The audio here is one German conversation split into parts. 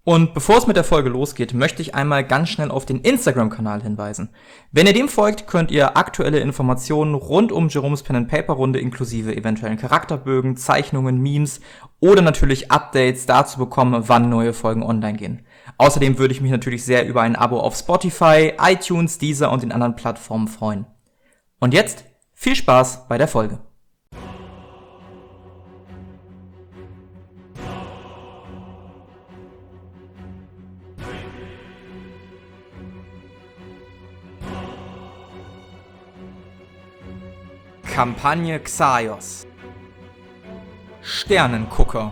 Und bevor es mit der Folge losgeht, möchte ich einmal ganz schnell auf den Instagram-Kanal hinweisen. Wenn ihr dem folgt, könnt ihr aktuelle Informationen rund um Jerome's Pen & Paper Runde inklusive eventuellen Charakterbögen, Zeichnungen, Memes oder natürlich Updates dazu bekommen, wann neue Folgen online gehen. Außerdem würde ich mich natürlich sehr über ein Abo auf Spotify, iTunes, Deezer und den anderen Plattformen freuen. Und jetzt viel Spaß bei der Folge. Kampagne Xaios. Sternengucker.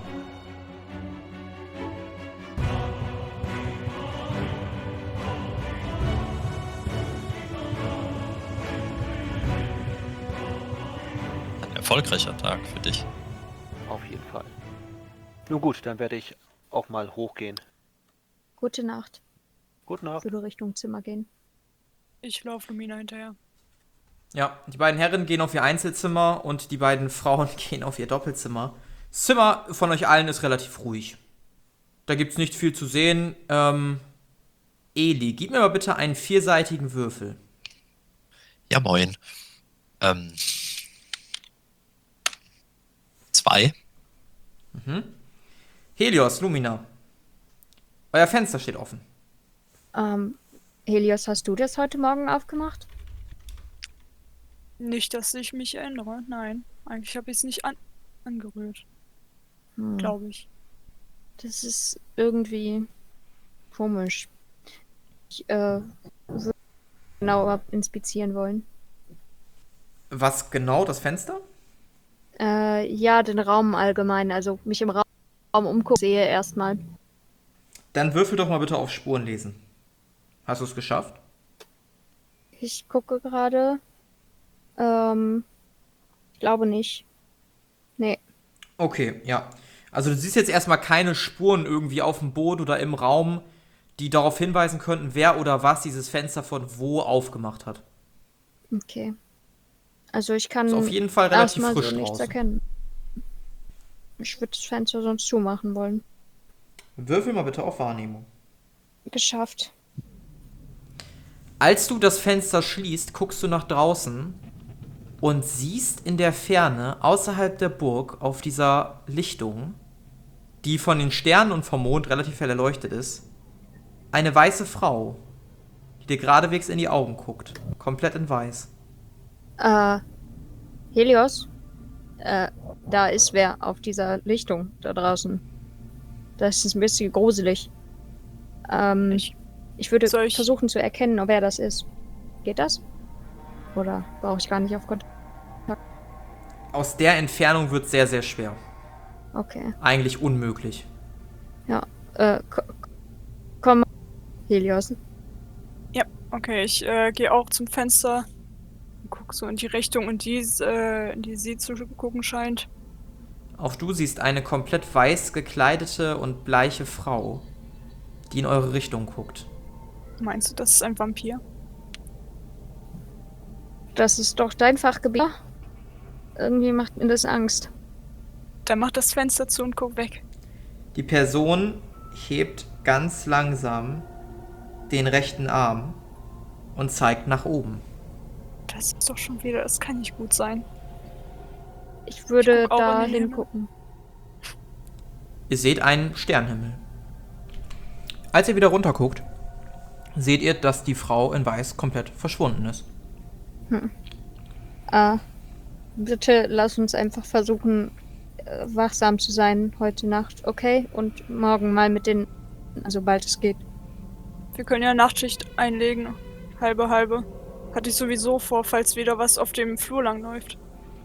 Ein erfolgreicher Tag für dich. Auf jeden Fall. Nun gut, dann werde ich auch mal hochgehen. Gute Nacht. Gute Nacht. Ich würde Richtung Zimmer gehen. Ich laufe Lumina hinterher. Ja, die beiden Herren gehen auf ihr Einzelzimmer und die beiden Frauen gehen auf ihr Doppelzimmer. Das Zimmer von euch allen ist relativ ruhig. Da gibt's nicht viel zu sehen. Eli, gib mir mal bitte einen 4-seitigen Würfel. Ja, moin. 2. Helios, Lumina. Euer Fenster steht offen. Helios, hast du das heute Morgen aufgemacht? Nicht, dass ich mich erinnere. Nein, eigentlich habe ich es nicht angerührt. Hm. Glaube ich. Das ist irgendwie komisch. Ich würde genauer inspizieren wollen. Was genau, das Fenster? Ja, den Raum allgemein. Also mich im Raum umgucken sehe erstmal. Dann würfel doch mal bitte auf Spuren lesen. Hast du es geschafft? Ich gucke gerade. Ich glaube nicht. Nee. Okay, ja. Also du siehst jetzt erstmal keine Spuren irgendwie auf dem Boden oder im Raum, die darauf hinweisen könnten, wer oder was dieses Fenster von wo aufgemacht hat. Okay. Also ich kann Ist auf jeden Fall relativ erstmal frisch so nichts draußen. erkennen. Ich würde das Fenster sonst zumachen wollen. Würfel mal bitte auf Wahrnehmung. Geschafft. Als du das Fenster schließt, guckst du nach draußen und siehst in der Ferne, außerhalb der Burg, auf dieser Lichtung, die von den Sternen und vom Mond relativ hell erleuchtet ist, eine weiße Frau, die dir geradewegs in die Augen guckt. Komplett in weiß. Helios? Da ist wer auf dieser Lichtung da draußen. Das ist ein bisschen gruselig. Ich würde Soll ich- versuchen zu erkennen, wer das ist. Geht das? Oder brauche ich gar nicht auf Kontakt? Aus der Entfernung wird es sehr, sehr schwer. Okay. Eigentlich unmöglich. Ja. Komm, Helios. Ja, okay, ich gehe auch zum Fenster und gucke so in die Richtung, in die sie zu gucken scheint. Auch du siehst eine komplett weiß gekleidete und bleiche Frau, die in eure Richtung guckt. Meinst du, das ist ein Vampir? Das ist doch dein Fachgebiet. Irgendwie macht mir das Angst. Dann mach das Fenster zu und guck weg. Die Person hebt ganz langsam den rechten Arm und zeigt nach oben. Das ist doch schon wieder, das kann nicht gut sein. Ich würde Ich guck auch da in den Himmel. hingucken. Ihr seht einen Sternenhimmel. Als ihr wieder runterguckt, seht ihr, dass die Frau in Weiß komplett verschwunden ist. Bitte lass uns einfach versuchen, wachsam zu sein heute Nacht, okay? Und morgen mal mit den, sobald es geht. Wir können ja Nachtschicht einlegen. Halbe. Hatte ich sowieso vor, falls wieder was auf dem Flur lang läuft.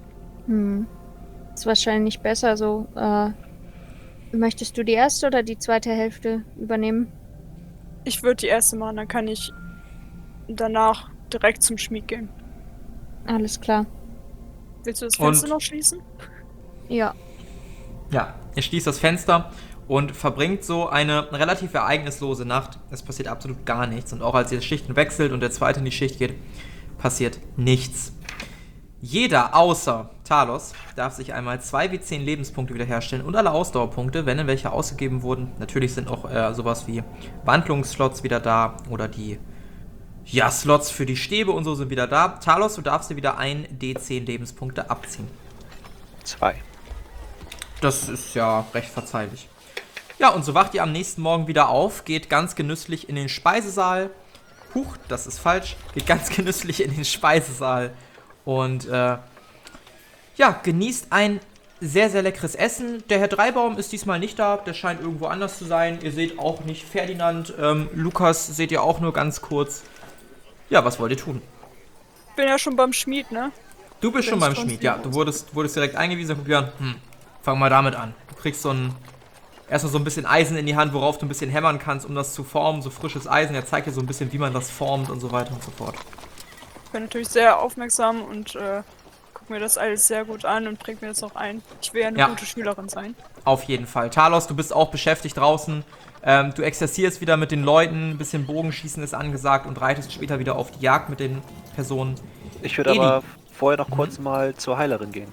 Ist wahrscheinlich besser so. Möchtest du die erste oder die zweite Hälfte übernehmen? Ich würde die erste machen, dann kann ich danach direkt zum Schmied gehen. Alles klar. Willst du das Und- Fenster noch schließen? Ja. Ja, ihr schließt das Fenster und verbringt so eine relativ ereignislose Nacht. Es passiert absolut gar nichts. Und auch als ihr Schichten wechselt und der zweite in die Schicht geht, passiert nichts. Jeder außer Talos darf sich einmal 2W10 Lebenspunkte wiederherstellen und alle Ausdauerpunkte, wenn in welche ausgegeben wurden. Natürlich sind auch sowas wie Wandlungsslots wieder da oder die Slots für die Stäbe und so sind wieder da. Talos, du darfst dir wieder 1d10 Lebenspunkte abziehen. 2. Das ist ja recht verzeihlich. Ja, und so wacht ihr am nächsten Morgen wieder auf, geht ganz genüsslich in den Speisesaal. Huch, das ist falsch. Geht ganz genüsslich in den Speisesaal und genießt ein sehr, sehr leckeres Essen. Der Herr Dreibaum ist diesmal nicht da, der scheint irgendwo anders zu sein. Ihr seht auch nicht Ferdinand, Lukas seht ihr auch nur ganz kurz. Ja, was wollt ihr tun? Bin ja schon beim Schmied, ne? Du bist schon beim Schmied, ja. Du wurdest direkt eingewiesen. Guck dir an, fang mal damit an. Du kriegst erstmal so ein bisschen Eisen in die Hand, worauf du ein bisschen hämmern kannst, um das zu formen. So frisches Eisen. Er zeigt dir so ein bisschen, wie man das formt und so weiter und so fort. Ich bin natürlich sehr aufmerksam und guck mir das alles sehr gut an und bring mir das auch ein. Ich will ja eine gute Schülerin sein. Auf jeden Fall. Talos, du bist auch beschäftigt draußen. Du exerzierst wieder mit den Leuten, ein bisschen Bogenschießen ist angesagt und reitest später wieder auf die Jagd mit den Personen. Ich würde aber vorher noch kurz mal zur Heilerin gehen.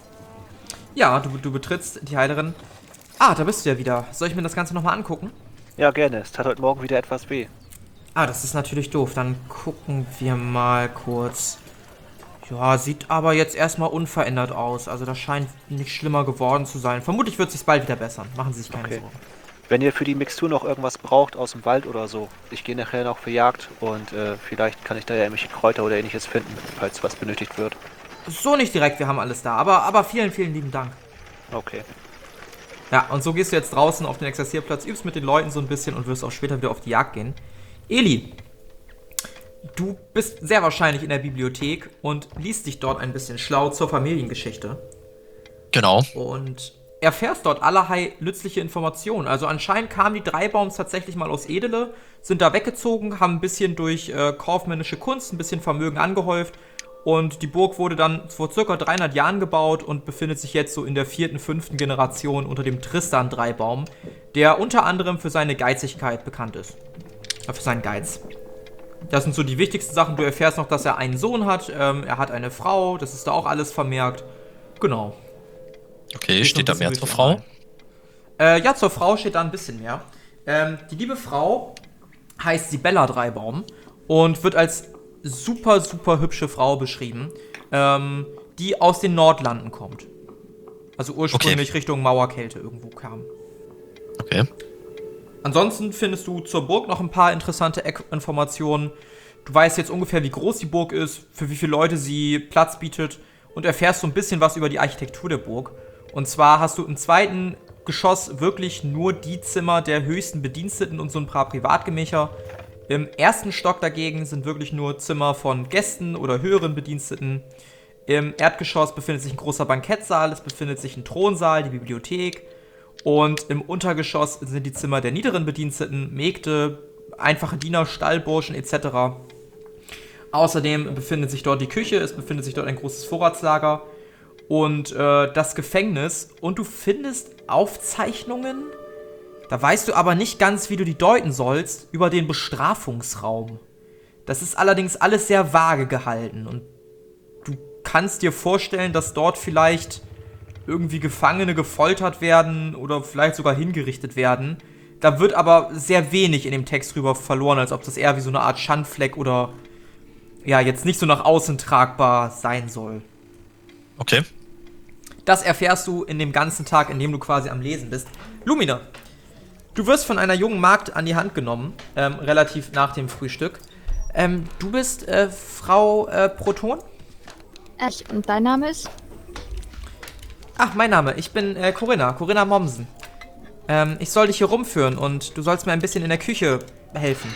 Ja, du betrittst die Heilerin. Ah, da bist du ja wieder. Soll ich mir das Ganze nochmal angucken? Ja, gerne. Es tat heute Morgen wieder etwas weh. Ah, das ist natürlich doof. Dann gucken wir mal kurz. Ja, sieht aber jetzt erstmal unverändert aus. Also das scheint nicht schlimmer geworden zu sein. Vermutlich wird es sich bald wieder bessern. Machen Sie sich keine Sorgen. Wenn ihr für die Mixtur noch irgendwas braucht aus dem Wald oder so, ich gehe nachher noch für Jagd und vielleicht kann ich da ja irgendwelche Kräuter oder ähnliches finden, falls was benötigt wird. So nicht direkt, wir haben alles da. Aber vielen, vielen lieben Dank. Okay. Ja, und so gehst du jetzt draußen auf den Exerzierplatz, übst mit den Leuten so ein bisschen und wirst auch später wieder auf die Jagd gehen. Eli, du bist sehr wahrscheinlich in der Bibliothek und liest dich dort ein bisschen schlau zur Familiengeschichte. Genau. Und erfährst dort allerlei nützliche Informationen. Also anscheinend kamen die Dreibaums tatsächlich mal aus Edele, sind da weggezogen, haben ein bisschen durch kaufmännische Kunst ein bisschen Vermögen angehäuft und die Burg wurde dann vor ca. 300 Jahren gebaut und befindet sich jetzt so in der 4., 5. Generation unter dem Tristan Dreibaum, der unter anderem für seine Geizigkeit bekannt ist. Für seinen Geiz. Das sind so die wichtigsten Sachen. Du erfährst noch, dass er einen Sohn hat, er hat eine Frau, das ist da auch alles vermerkt. Genau. Okay, steht da mehr zur Frau? Ja, zur Frau steht da ein bisschen mehr. Die liebe Frau heißt Sibella Dreibaum und wird als super, super hübsche Frau beschrieben, die aus den Nordlanden kommt. Also ursprünglich Richtung Mauerkälte irgendwo kam. Okay. Ansonsten findest du zur Burg noch ein paar interessante Informationen. Du weißt jetzt ungefähr, wie groß die Burg ist, für wie viele Leute sie Platz bietet und erfährst so ein bisschen was über die Architektur der Burg. Und zwar hast du im 2. Geschoss wirklich nur die Zimmer der höchsten Bediensteten und so ein paar Privatgemächer. Im 1. Stock dagegen sind wirklich nur Zimmer von Gästen oder höheren Bediensteten. Im Erdgeschoss befindet sich ein großer Bankettsaal, es befindet sich ein Thronsaal, die Bibliothek. Und im Untergeschoss sind die Zimmer der niederen Bediensteten, Mägde, einfache Diener, Stallburschen etc. Außerdem befindet sich dort die Küche, es befindet sich dort ein großes Vorratslager und das Gefängnis. Und du findest Aufzeichnungen, da weißt du aber nicht ganz, wie du die deuten sollst, über den Bestrafungsraum. Das ist allerdings alles sehr vage gehalten und du kannst dir vorstellen, dass dort vielleicht irgendwie Gefangene gefoltert werden oder vielleicht sogar hingerichtet werden. Da wird aber sehr wenig in dem Text drüber verloren, als ob das eher wie so eine Art Schandfleck oder ja, jetzt nicht so nach außen tragbar sein soll. Okay. Das erfährst du in dem ganzen Tag, in dem du quasi am Lesen bist. Lumina, du wirst von einer jungen Magd an die Hand genommen, relativ nach dem Frühstück. Du bist Frau Proton? Und dein Name ist? Ach, mein Name. Ich bin Corinna Mommsen. Ich soll dich hier rumführen und du sollst mir ein bisschen in der Küche helfen.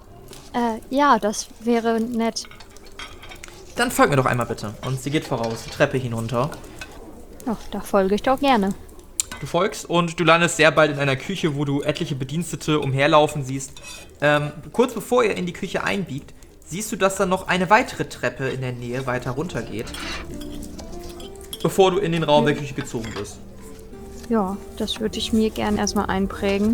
Ja, das wäre nett. Dann folg mir doch einmal bitte. Und sie geht voraus, die Treppe hinunter. Ach, da folge ich doch gerne. Du folgst und du landest sehr bald in einer Küche, wo du etliche Bedienstete umherlaufen siehst. Kurz bevor ihr in die Küche einbiegt, siehst du, dass da noch eine weitere Treppe in der Nähe weiter runter geht. Bevor du in den Raum der Küche gezogen wirst. Ja, das würde ich mir gern erstmal einprägen.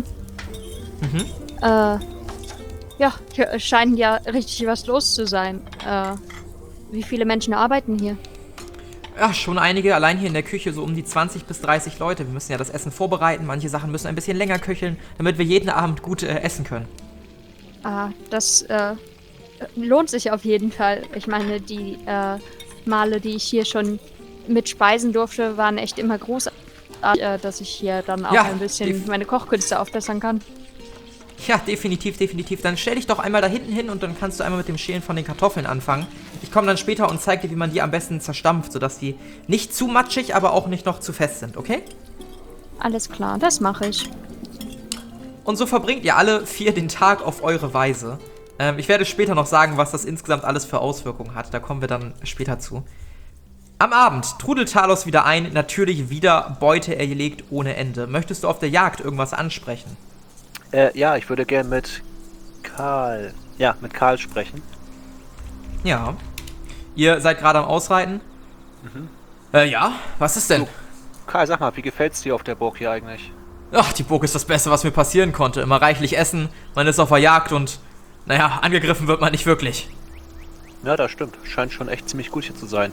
Ja, hier scheint ja richtig was los zu sein. Wie viele Menschen arbeiten hier? Ja, schon einige. Allein hier in der Küche so um die 20 bis 30 Leute. Wir müssen ja das Essen vorbereiten. Manche Sachen müssen ein bisschen länger köcheln, damit wir jeden Abend gut essen können. Das lohnt sich auf jeden Fall. Ich meine, die Male, die ich hier schon mitspeisen durfte, waren echt immer großartig, dass ich hier dann auch ein bisschen meine Kochkünste aufbessern kann. Ja, definitiv. Dann stell dich doch einmal da hinten hin und dann kannst du einmal mit dem Schälen von den Kartoffeln anfangen. Ich komme dann später und zeige dir, wie man die am besten zerstampft, sodass die nicht zu matschig, aber auch nicht noch zu fest sind, okay? Alles klar, das mache ich. Und so verbringt ihr alle 4 den Tag auf eure Weise. Ich werde später noch sagen, was das insgesamt alles für Auswirkungen hat. Da kommen wir dann später zu. Am Abend trudelt Talos wieder ein. Natürlich wieder Beute erlegt ohne Ende. Möchtest du auf der Jagd irgendwas ansprechen? Ja, ich würde gern mit Karl sprechen. Ja. Ihr seid gerade am Ausreiten? Ja, was ist denn? Du, Karl, sag mal, wie gefällt's dir auf der Burg hier eigentlich? Ach, die Burg ist das Beste, was mir passieren konnte. Immer reichlich essen, man ist auf der Jagd und, naja, angegriffen wird man nicht wirklich. Ja, das stimmt. Scheint schon echt ziemlich gut hier zu sein.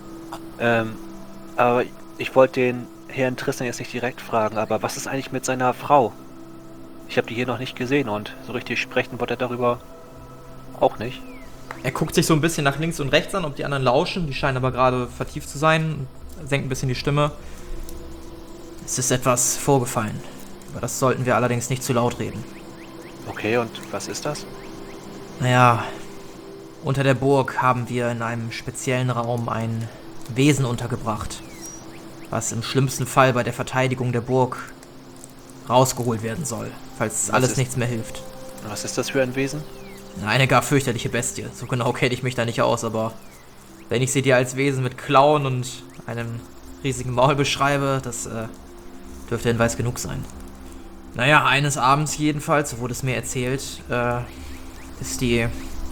Aber ich wollte den Herrn Tristan jetzt nicht direkt fragen, aber was ist eigentlich mit seiner Frau? Ich habe die hier noch nicht gesehen und so richtig sprechen wollte er darüber auch nicht. Er guckt sich so ein bisschen nach links und rechts an, ob die anderen lauschen. Die scheinen aber gerade vertieft zu sein. Senkt ein bisschen die Stimme. Es ist etwas vorgefallen. Über das sollten wir allerdings nicht zu laut reden. Okay, und was ist das? Naja, unter der Burg haben wir in einem speziellen Raum ein Wesen untergebracht, was im schlimmsten Fall bei der Verteidigung der Burg rausgeholt werden soll, falls alles nichts mehr hilft. Was ist das für ein Wesen? Eine gar fürchterliche Bestie. So genau kenne ich mich da nicht aus, aber wenn ich sie dir als Wesen mit Klauen und einem riesigen Maul beschreibe, das dürfte Hinweis genug sein. Naja, eines Abends jedenfalls, so wurde es mir erzählt, ist die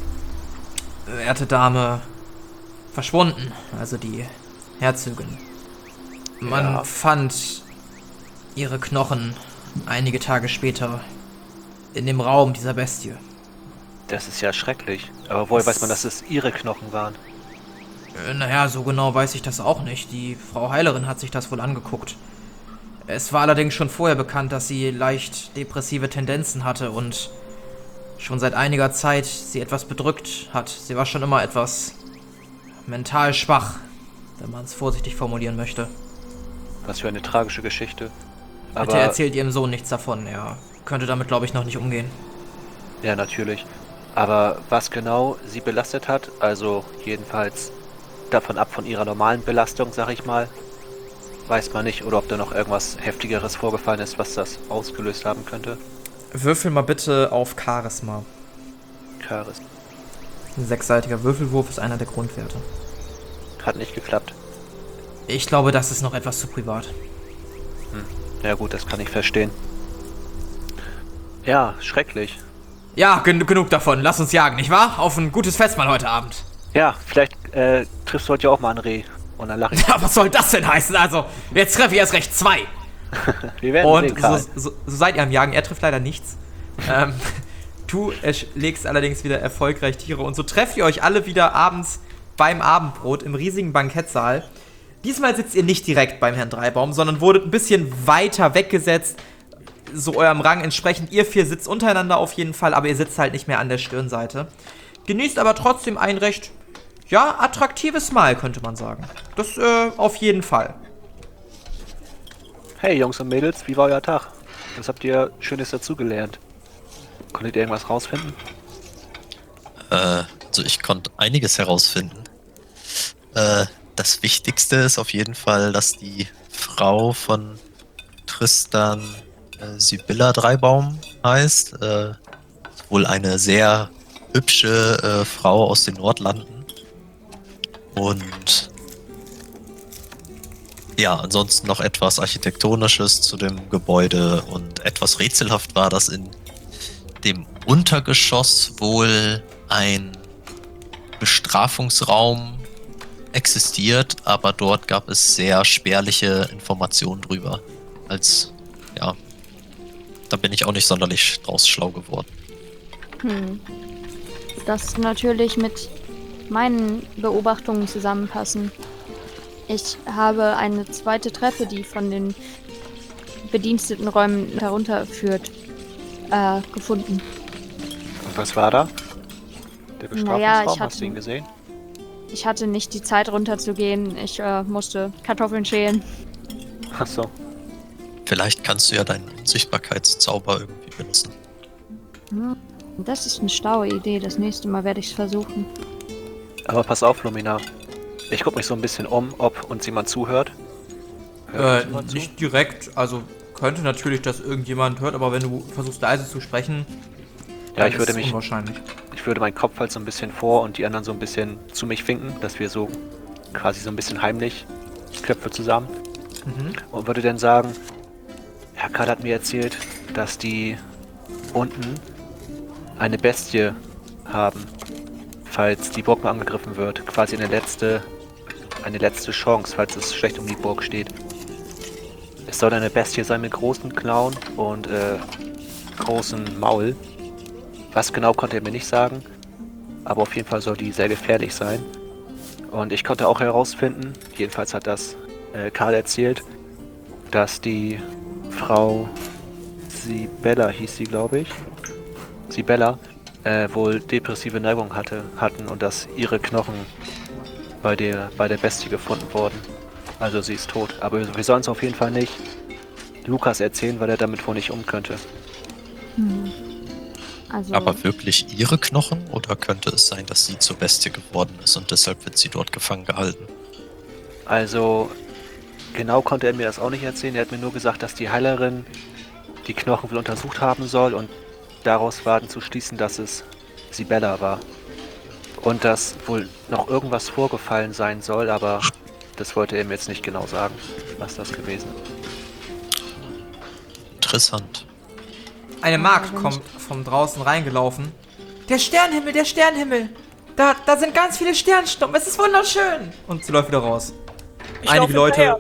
werte Dame verschwunden, also die Herzogin. Man fand ihre Knochen einige Tage später in dem Raum dieser Bestie. Das ist ja schrecklich. Aber woher weiß man, dass es ihre Knochen waren? Naja, so genau weiß ich das auch nicht. Die Frau Heilerin hat sich das wohl angeguckt. Es war allerdings schon vorher bekannt, dass sie leicht depressive Tendenzen hatte und schon seit einiger Zeit sie etwas bedrückt hat. Sie war schon immer etwas mental schwach, wenn man es vorsichtig formulieren möchte. Was für eine tragische Geschichte. Aber Bitte erzählt ihrem Sohn nichts davon. Er könnte damit, glaube ich, noch nicht umgehen. ja, natürlich. Aber was genau sie belastet hat, also jedenfalls davon ab von ihrer normalen Belastung, sag ich mal, weiß man nicht. Oder ob da noch irgendwas Heftigeres vorgefallen ist, was das ausgelöst haben könnte. Würfel mal bitte auf Charisma. Charisma. Ein 6-seitiger Würfelwurf ist einer der Grundwerte. Hat nicht geklappt. Ich glaube, das ist noch etwas zu privat. Ja gut, das kann ich verstehen. Ja, schrecklich. Ja, genug davon. Lass uns jagen, nicht wahr? Auf ein gutes Festmahl heute Abend. Ja, vielleicht triffst du heute ja auch mal ein Reh. Und dann lache ich. Ja, was soll das denn heißen? Also, jetzt treffe ich erst recht 2. Wir werden Und sehen, Karl. so seid ihr am Jagen. Er trifft leider nichts. Du legst allerdings wieder erfolgreich Tiere. Und so trefft ihr euch alle wieder abends beim Abendbrot im riesigen Bankettsaal. Diesmal sitzt ihr nicht direkt beim Herrn Dreibaum, sondern wurdet ein bisschen weiter weggesetzt. So eurem Rang entsprechend. Ihr 4 sitzt untereinander auf jeden Fall, aber ihr sitzt halt nicht mehr an der Stirnseite. Genießt aber trotzdem ein recht, ja, attraktives Mahl, könnte man sagen. Das auf jeden Fall. Hey Jungs und Mädels, wie war euer Tag? Was habt ihr Schönes dazugelernt? Konntet ihr irgendwas rausfinden? Also ich konnte einiges herausfinden. Das Wichtigste ist auf jeden Fall, dass die Frau von Tristan Sibylla Dreibaum heißt. Wohl eine sehr hübsche Frau aus den Nordlanden. Und ja, ansonsten noch etwas Architektonisches zu dem Gebäude und etwas rätselhaft war, dass in dem Untergeschoss wohl ein Bestrafungsraum existiert, aber dort gab es sehr spärliche Informationen drüber. Ja, da bin ich auch nicht sonderlich draus schlau geworden. Das natürlich mit meinen Beobachtungen zusammenpassen. Ich habe eine zweite Treppe, die von den Bedienstetenräumen herunter führt, gefunden. Und was war da? Der Naja, Bestrafungsraum, hast du ihn gesehen? Ich hatte nicht die Zeit runterzugehen. Ich musste Kartoffeln schälen. Ach so. Vielleicht kannst du ja deinen Unsichtbarkeitszauber irgendwie benutzen. Das ist eine schlaue Idee. Das nächste Mal werde ich es versuchen. Aber pass auf, Lumina. Ich gucke mich so ein bisschen um, ob uns jemand zuhört. Hört uns jemand zu? Nicht direkt, also könnte natürlich, dass irgendjemand hört, aber wenn du versuchst leise zu sprechen, Ja, dann ist es unwahrscheinlich. Ich würde meinen Kopf halt so ein bisschen vor und die anderen so ein bisschen zu mich winken, dass wir so quasi so ein bisschen heimlich Köpfe zusammen. Und würde dann sagen, Herr Karl hat mir erzählt, dass die unten eine Bestie haben, falls die Burg mal angegriffen wird. Quasi eine letzte Chance, falls es schlecht um die Burg steht. Es soll eine Bestie sein mit großen Klauen und großen Maul. Was genau konnte er mir nicht sagen, aber auf jeden Fall soll die sehr gefährlich sein. Und ich konnte auch herausfinden, jedenfalls hat das Karl erzählt, dass die Frau Sibella hieß sie, glaube ich, Sibella, wohl depressive Neigung hatten und dass ihre Knochen bei der Bestie gefunden wurden. Also sie ist tot. Aber wir sollen es auf jeden Fall nicht Lukas erzählen, weil er damit wohl nicht um könnte. Also, Aber wirklich ihre Knochen? Oder könnte es sein, dass sie zur Bestie geworden ist und deshalb wird sie dort gefangen gehalten? Also, genau konnte er mir das auch nicht erzählen. Er hat mir nur gesagt, dass die Heilerin die Knochen wohl untersucht haben soll und daraus war zu schließen, dass es Sibella war. Und dass wohl noch irgendwas vorgefallen sein soll, aber das wollte er mir jetzt nicht genau sagen, was das gewesen ist. Interessant. Eine Magd kommt von draußen reingelaufen. Der Sternenhimmel, der Sternenhimmel! Da sind ganz viele Sternschnuppen, es ist wunderschön! Und sie läuft wieder raus. Einige Leute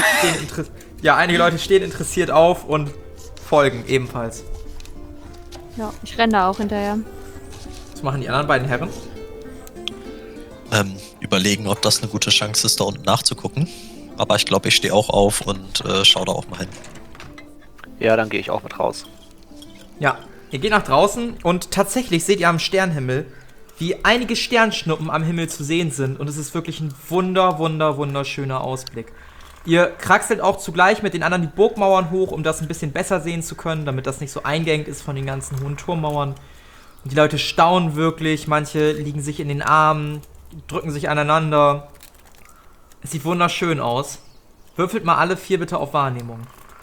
stehen interessiert auf und folgen ebenfalls. ja, ich renne da auch hinterher. Was machen die anderen beiden Herren? Überlegen, ob das eine gute Chance ist, da unten nachzugucken. Aber ich glaube, ich stehe auch auf und schaue da auch mal hin. Ja, dann gehe ich auch mit raus. Ja, ihr geht nach draußen und tatsächlich seht ihr am Sternenhimmel, wie einige Sternschnuppen am Himmel zu sehen sind. Und es ist wirklich ein wunderschöner Ausblick. Ihr kraxelt auch zugleich mit den anderen die Burgmauern hoch, um das ein bisschen besser sehen zu können, damit das nicht so eingängig ist von den ganzen hohen Turmmauern. Und die Leute staunen wirklich, manche liegen sich in den Armen, drücken sich aneinander. Es sieht wunderschön aus. Würfelt mal alle 4 bitte auf Wahrnehmung.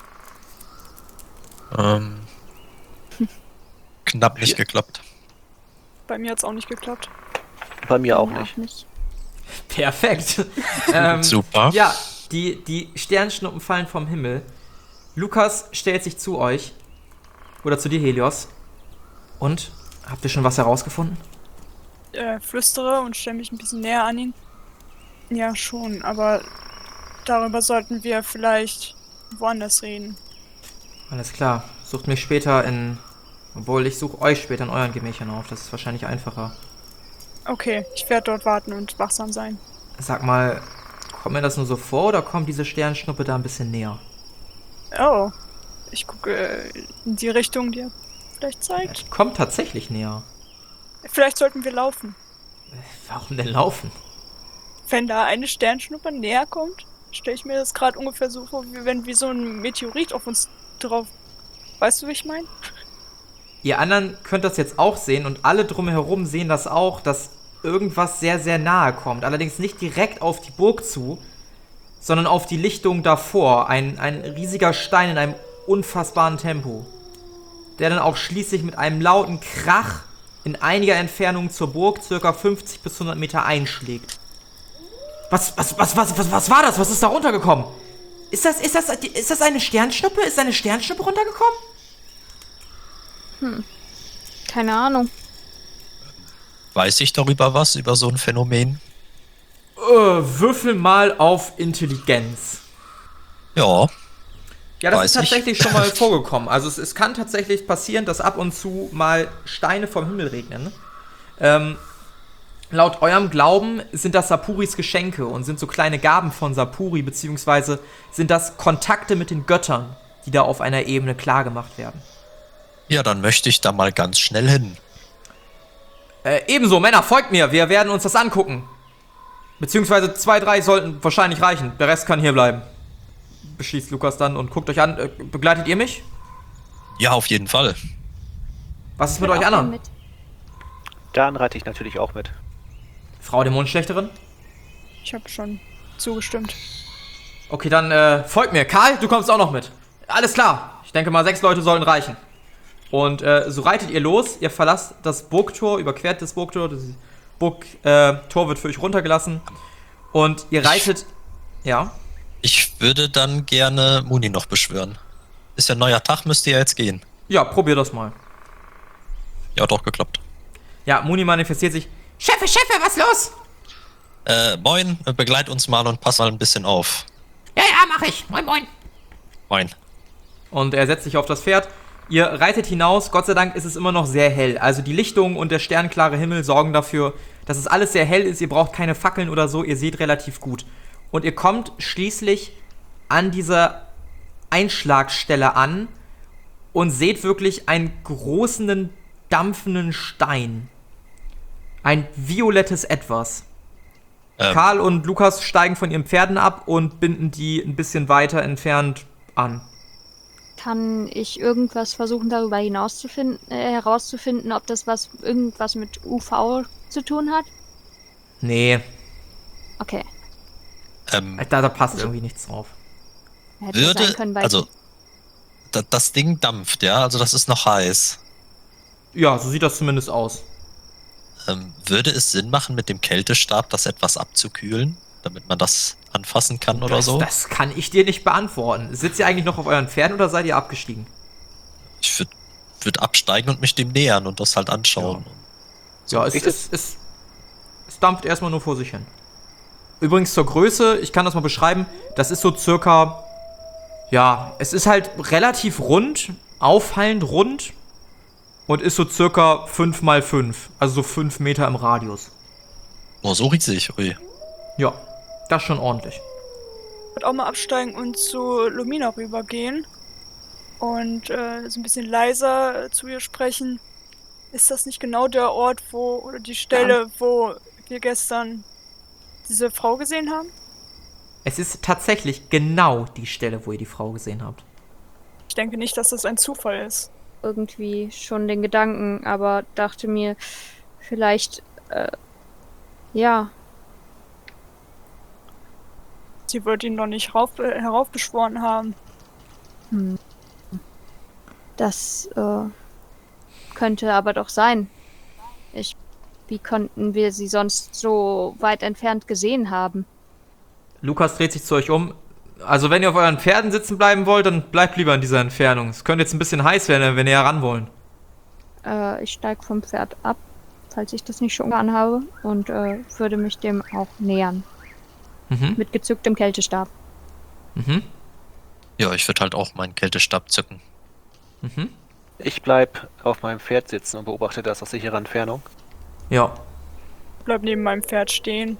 Knapp nicht geklappt. Bei mir hat es auch nicht geklappt. Bei mir auch Ja, nicht. Perfekt. Super. Ja, die Sternschnuppen fallen vom Himmel. Lukas stellt sich zu euch. Oder zu dir, Helios. Und? Habt ihr schon was herausgefunden? Flüstere und stelle mich ein bisschen näher an ihn. Ja, schon, aber darüber sollten wir vielleicht woanders reden. Alles klar. Sucht mich später Obwohl, ich suche euch später in euren Gemächern auf. Das ist wahrscheinlich einfacher. Okay, ich werde dort warten und wachsam sein. Sag mal, kommt mir das nur so vor oder kommt diese Sternschnuppe da ein bisschen näher? Oh, ich gucke in die Richtung, die er vielleicht zeigt. Die kommt tatsächlich näher. Vielleicht sollten wir laufen. Warum denn laufen? Wenn da eine Sternschnuppe näher kommt, stelle ich mir das gerade ungefähr so vor, wie wenn wie so ein Meteorit auf uns drauf... Weißt du, wie ich meine? Ihr anderen könnt das jetzt auch sehen und alle drumherum sehen das auch, dass irgendwas sehr, sehr nahe kommt. Allerdings nicht direkt auf die Burg zu, sondern auf die Lichtung davor. Ein riesiger Stein in einem unfassbaren Tempo, der dann auch schließlich mit einem lauten Krach in einiger Entfernung zur Burg, circa 50 bis 100 Meter, einschlägt. Was war das? Was ist da runtergekommen? Ist das eine Sternschnuppe? Ist eine Sternschnuppe runtergekommen? Keine Ahnung. Weiß ich darüber was, über so ein Phänomen? Würfel mal auf Intelligenz. Ja. Ja, das Weiß ist tatsächlich ich. schon mal vorgekommen. Also es kann tatsächlich passieren, dass ab und zu mal Steine vom Himmel regnen. Laut eurem Glauben sind das Sapuris Geschenke und sind so kleine Gaben von Sapuri, beziehungsweise sind das Kontakte mit den Göttern, die da auf einer Ebene klargemacht werden. Ja, dann möchte ich da mal ganz schnell hin. Ebenso, Männer, folgt mir, wir werden uns das angucken. Beziehungsweise 2, 3 sollten wahrscheinlich reichen, der Rest kann hier bleiben. Beschließt Lukas dann und guckt euch an. Begleitet ihr mich? Ja, auf jeden Fall. Was ist mit euch anderen? Mit. Dann reite ich natürlich auch mit. Frau Dämonenschlechterin? Ich habe schon zugestimmt. Okay, dann folgt mir. Karl, du kommst auch noch mit. Alles klar. Ich denke mal, 6 Leute sollten reichen. Und so reitet ihr los. Ihr verlasst das Burgtor, überquert das Burgtor. Das Burgtor wird für euch runtergelassen. Und ihr reitet... Ja? Ich würde dann gerne Muni noch beschwören. Ist ja ein neuer Tag, müsste ja jetzt gehen. Ja, probier das mal. Ja, doch geklappt. Ja, Muni manifestiert sich. Chefe, was los? Moin, begleit uns mal und pass mal ein bisschen auf. Ja, mach ich. Moin, moin. Moin. Und er setzt sich auf das Pferd. Ihr reitet hinaus. Gott sei Dank ist es immer noch sehr hell. Also die Lichtung und der sternklare Himmel sorgen dafür, dass es alles sehr hell ist. Ihr braucht keine Fackeln oder so. Ihr seht relativ gut. Und ihr kommt schließlich an dieser Einschlagstelle an und seht wirklich einen großen, dampfenden Stein. Ein violettes Etwas. Karl und Lukas steigen von ihren Pferden ab und binden die ein bisschen weiter entfernt an. Kann ich irgendwas versuchen, darüber herauszufinden, ob das irgendwas mit UV zu tun hat? Nee, Okay. da passt irgendwie nichts drauf. Hätte sein Würde, können, weil also, das Ding dampft, ja, also das ist noch heiß. Ja, so sieht das zumindest aus. Würde es Sinn machen, mit dem Kältestab das etwas abzukühlen, damit man das anfassen kann oder so? Das kann ich dir nicht beantworten. Sitzt ihr eigentlich noch auf euren Pferden oder seid ihr abgestiegen? Ich würd absteigen und mich dem nähern und das halt anschauen. Ja, es dampft erstmal nur vor sich hin. Übrigens zur Größe, ich kann das mal beschreiben, das ist so circa, ja, es ist halt relativ rund, auffallend rund und ist so circa 5 mal 5, also so 5 Meter im Radius. Oh, so riesig, ui. Ja, das ist schon ordentlich. Ich würde auch mal absteigen und zu Lumina rübergehen und so ein bisschen leiser zu ihr sprechen. Ist das nicht genau der Ort, oder die Stelle, wo wir gestern diese Frau gesehen haben? Es ist tatsächlich genau die Stelle, wo ihr die Frau gesehen habt. Ich denke nicht, dass das ein Zufall ist. irgendwie schon den Gedanken, aber dachte mir, vielleicht, ja, Sie wird ihn noch nicht heraufbeschworen haben. das könnte aber doch sein. Wie konnten wir sie sonst so weit entfernt gesehen haben? Lukas dreht sich zu euch um. Also wenn ihr auf euren Pferden sitzen bleiben wollt, dann bleibt lieber in dieser Entfernung. Es könnte jetzt ein bisschen heiß werden, wenn ihr heran wollen. Ich steige vom Pferd ab, falls ich das nicht schon getan habe, und würde mich dem auch nähern. Mit gezücktem Kältestab. Ja, ich würde halt auch meinen Kältestab zücken. Ich bleib auf meinem Pferd sitzen und beobachte das aus sicherer Entfernung. Ja, Bleib neben meinem Pferd stehen.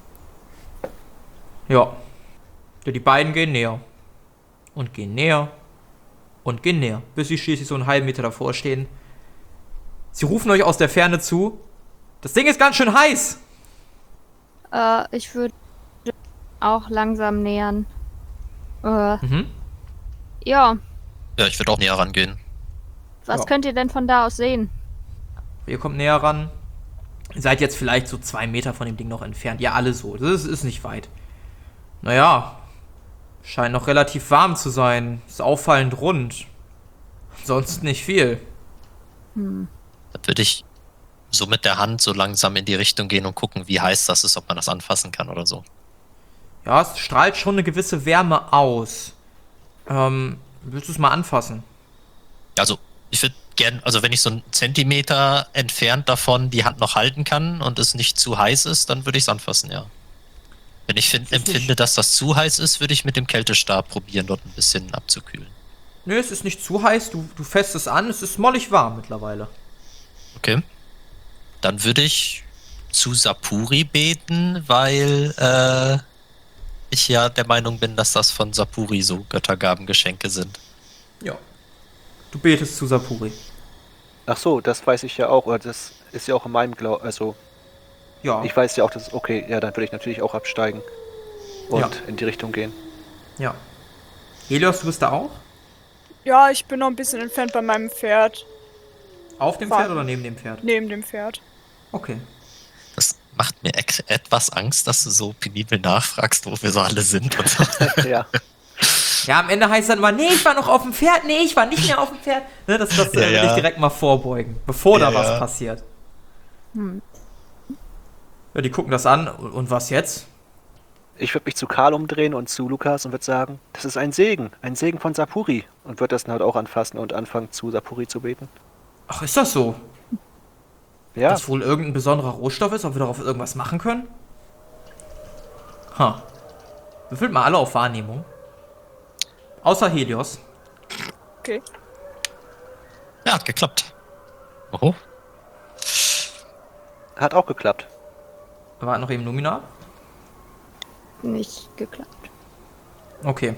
ja. Die beiden gehen näher. Und gehen näher. Und gehen näher. Bis sie schließlich so einen halben Meter davor stehen. Sie rufen euch aus der Ferne zu. Das Ding ist ganz schön heiß. Ich würde auch langsam nähern. Ja, Ja, ich würde auch näher rangehen. was Ja. könnt ihr denn von da aus sehen? Ihr kommt näher ran. Ihr seid jetzt vielleicht so 2 Meter von dem Ding noch entfernt. Ja, alle so. Das ist nicht weit. Naja. Scheint noch relativ warm zu sein. Ist auffallend rund. Sonst nicht viel. Dann würde ich so mit der Hand so langsam in die Richtung gehen und gucken, wie heiß das ist, ob man das anfassen kann oder so. Ja, es strahlt schon eine gewisse Wärme aus. Willst du es mal anfassen? Also, ich würde gern, also wenn ich so einen Zentimeter entfernt davon die Hand noch halten kann und es nicht zu heiß ist, dann würde ich es anfassen, ja. Wenn ich empfinde, dass das zu heiß ist, würde ich mit dem Kältestab probieren, dort ein bisschen abzukühlen. Nö, es ist nicht zu heiß. Du fässt es an. Es ist mollig warm mittlerweile. Okay. Dann würde ich zu Sapuri beten, weil ich ja der Meinung bin, dass das von Sapuri so Göttergabengeschenke sind. Ja. Du betest zu Sapuri. Ach so, das weiß ich ja auch. Oder das ist ja auch in meinem Glauben. Also, Ja. ich weiß ja auch, dass. Okay, ja, dann würde ich natürlich auch absteigen. Und Ja. in die Richtung gehen. Ja. Helios, du bist da auch? Ja, ich bin noch ein bisschen entfernt bei meinem Pferd. Auf dem Warten. Pferd oder neben dem Pferd? Neben dem Pferd. Okay. Das macht mir etwas Angst, dass du so penibel nachfragst, wo wir so alle sind und so. Ja. Ja, am Ende heißt dann immer, nee, ich war noch auf dem Pferd, nee, ich war nicht mehr auf dem Pferd. Ne, das Ja, will ja. ich direkt mal vorbeugen, bevor da Ja, was ja. passiert. Hm. Ja, die gucken das an. Und was jetzt? Ich würde mich zu Karl umdrehen und zu Lukas und würde sagen, das ist ein Segen von Sapuri. Und würde das dann halt auch anfassen und anfangen, zu Sapuri zu beten. Ach, ist das so? Ja, Dass wohl irgendein besonderer Rohstoff ist, ob wir darauf irgendwas machen können? Ha. Würfelt mal alle auf Wahrnehmung. Außer Helios. Okay. Ja, hat geklappt. Oh. hat auch geklappt. War noch eben Lumina? Nicht geklappt. Okay.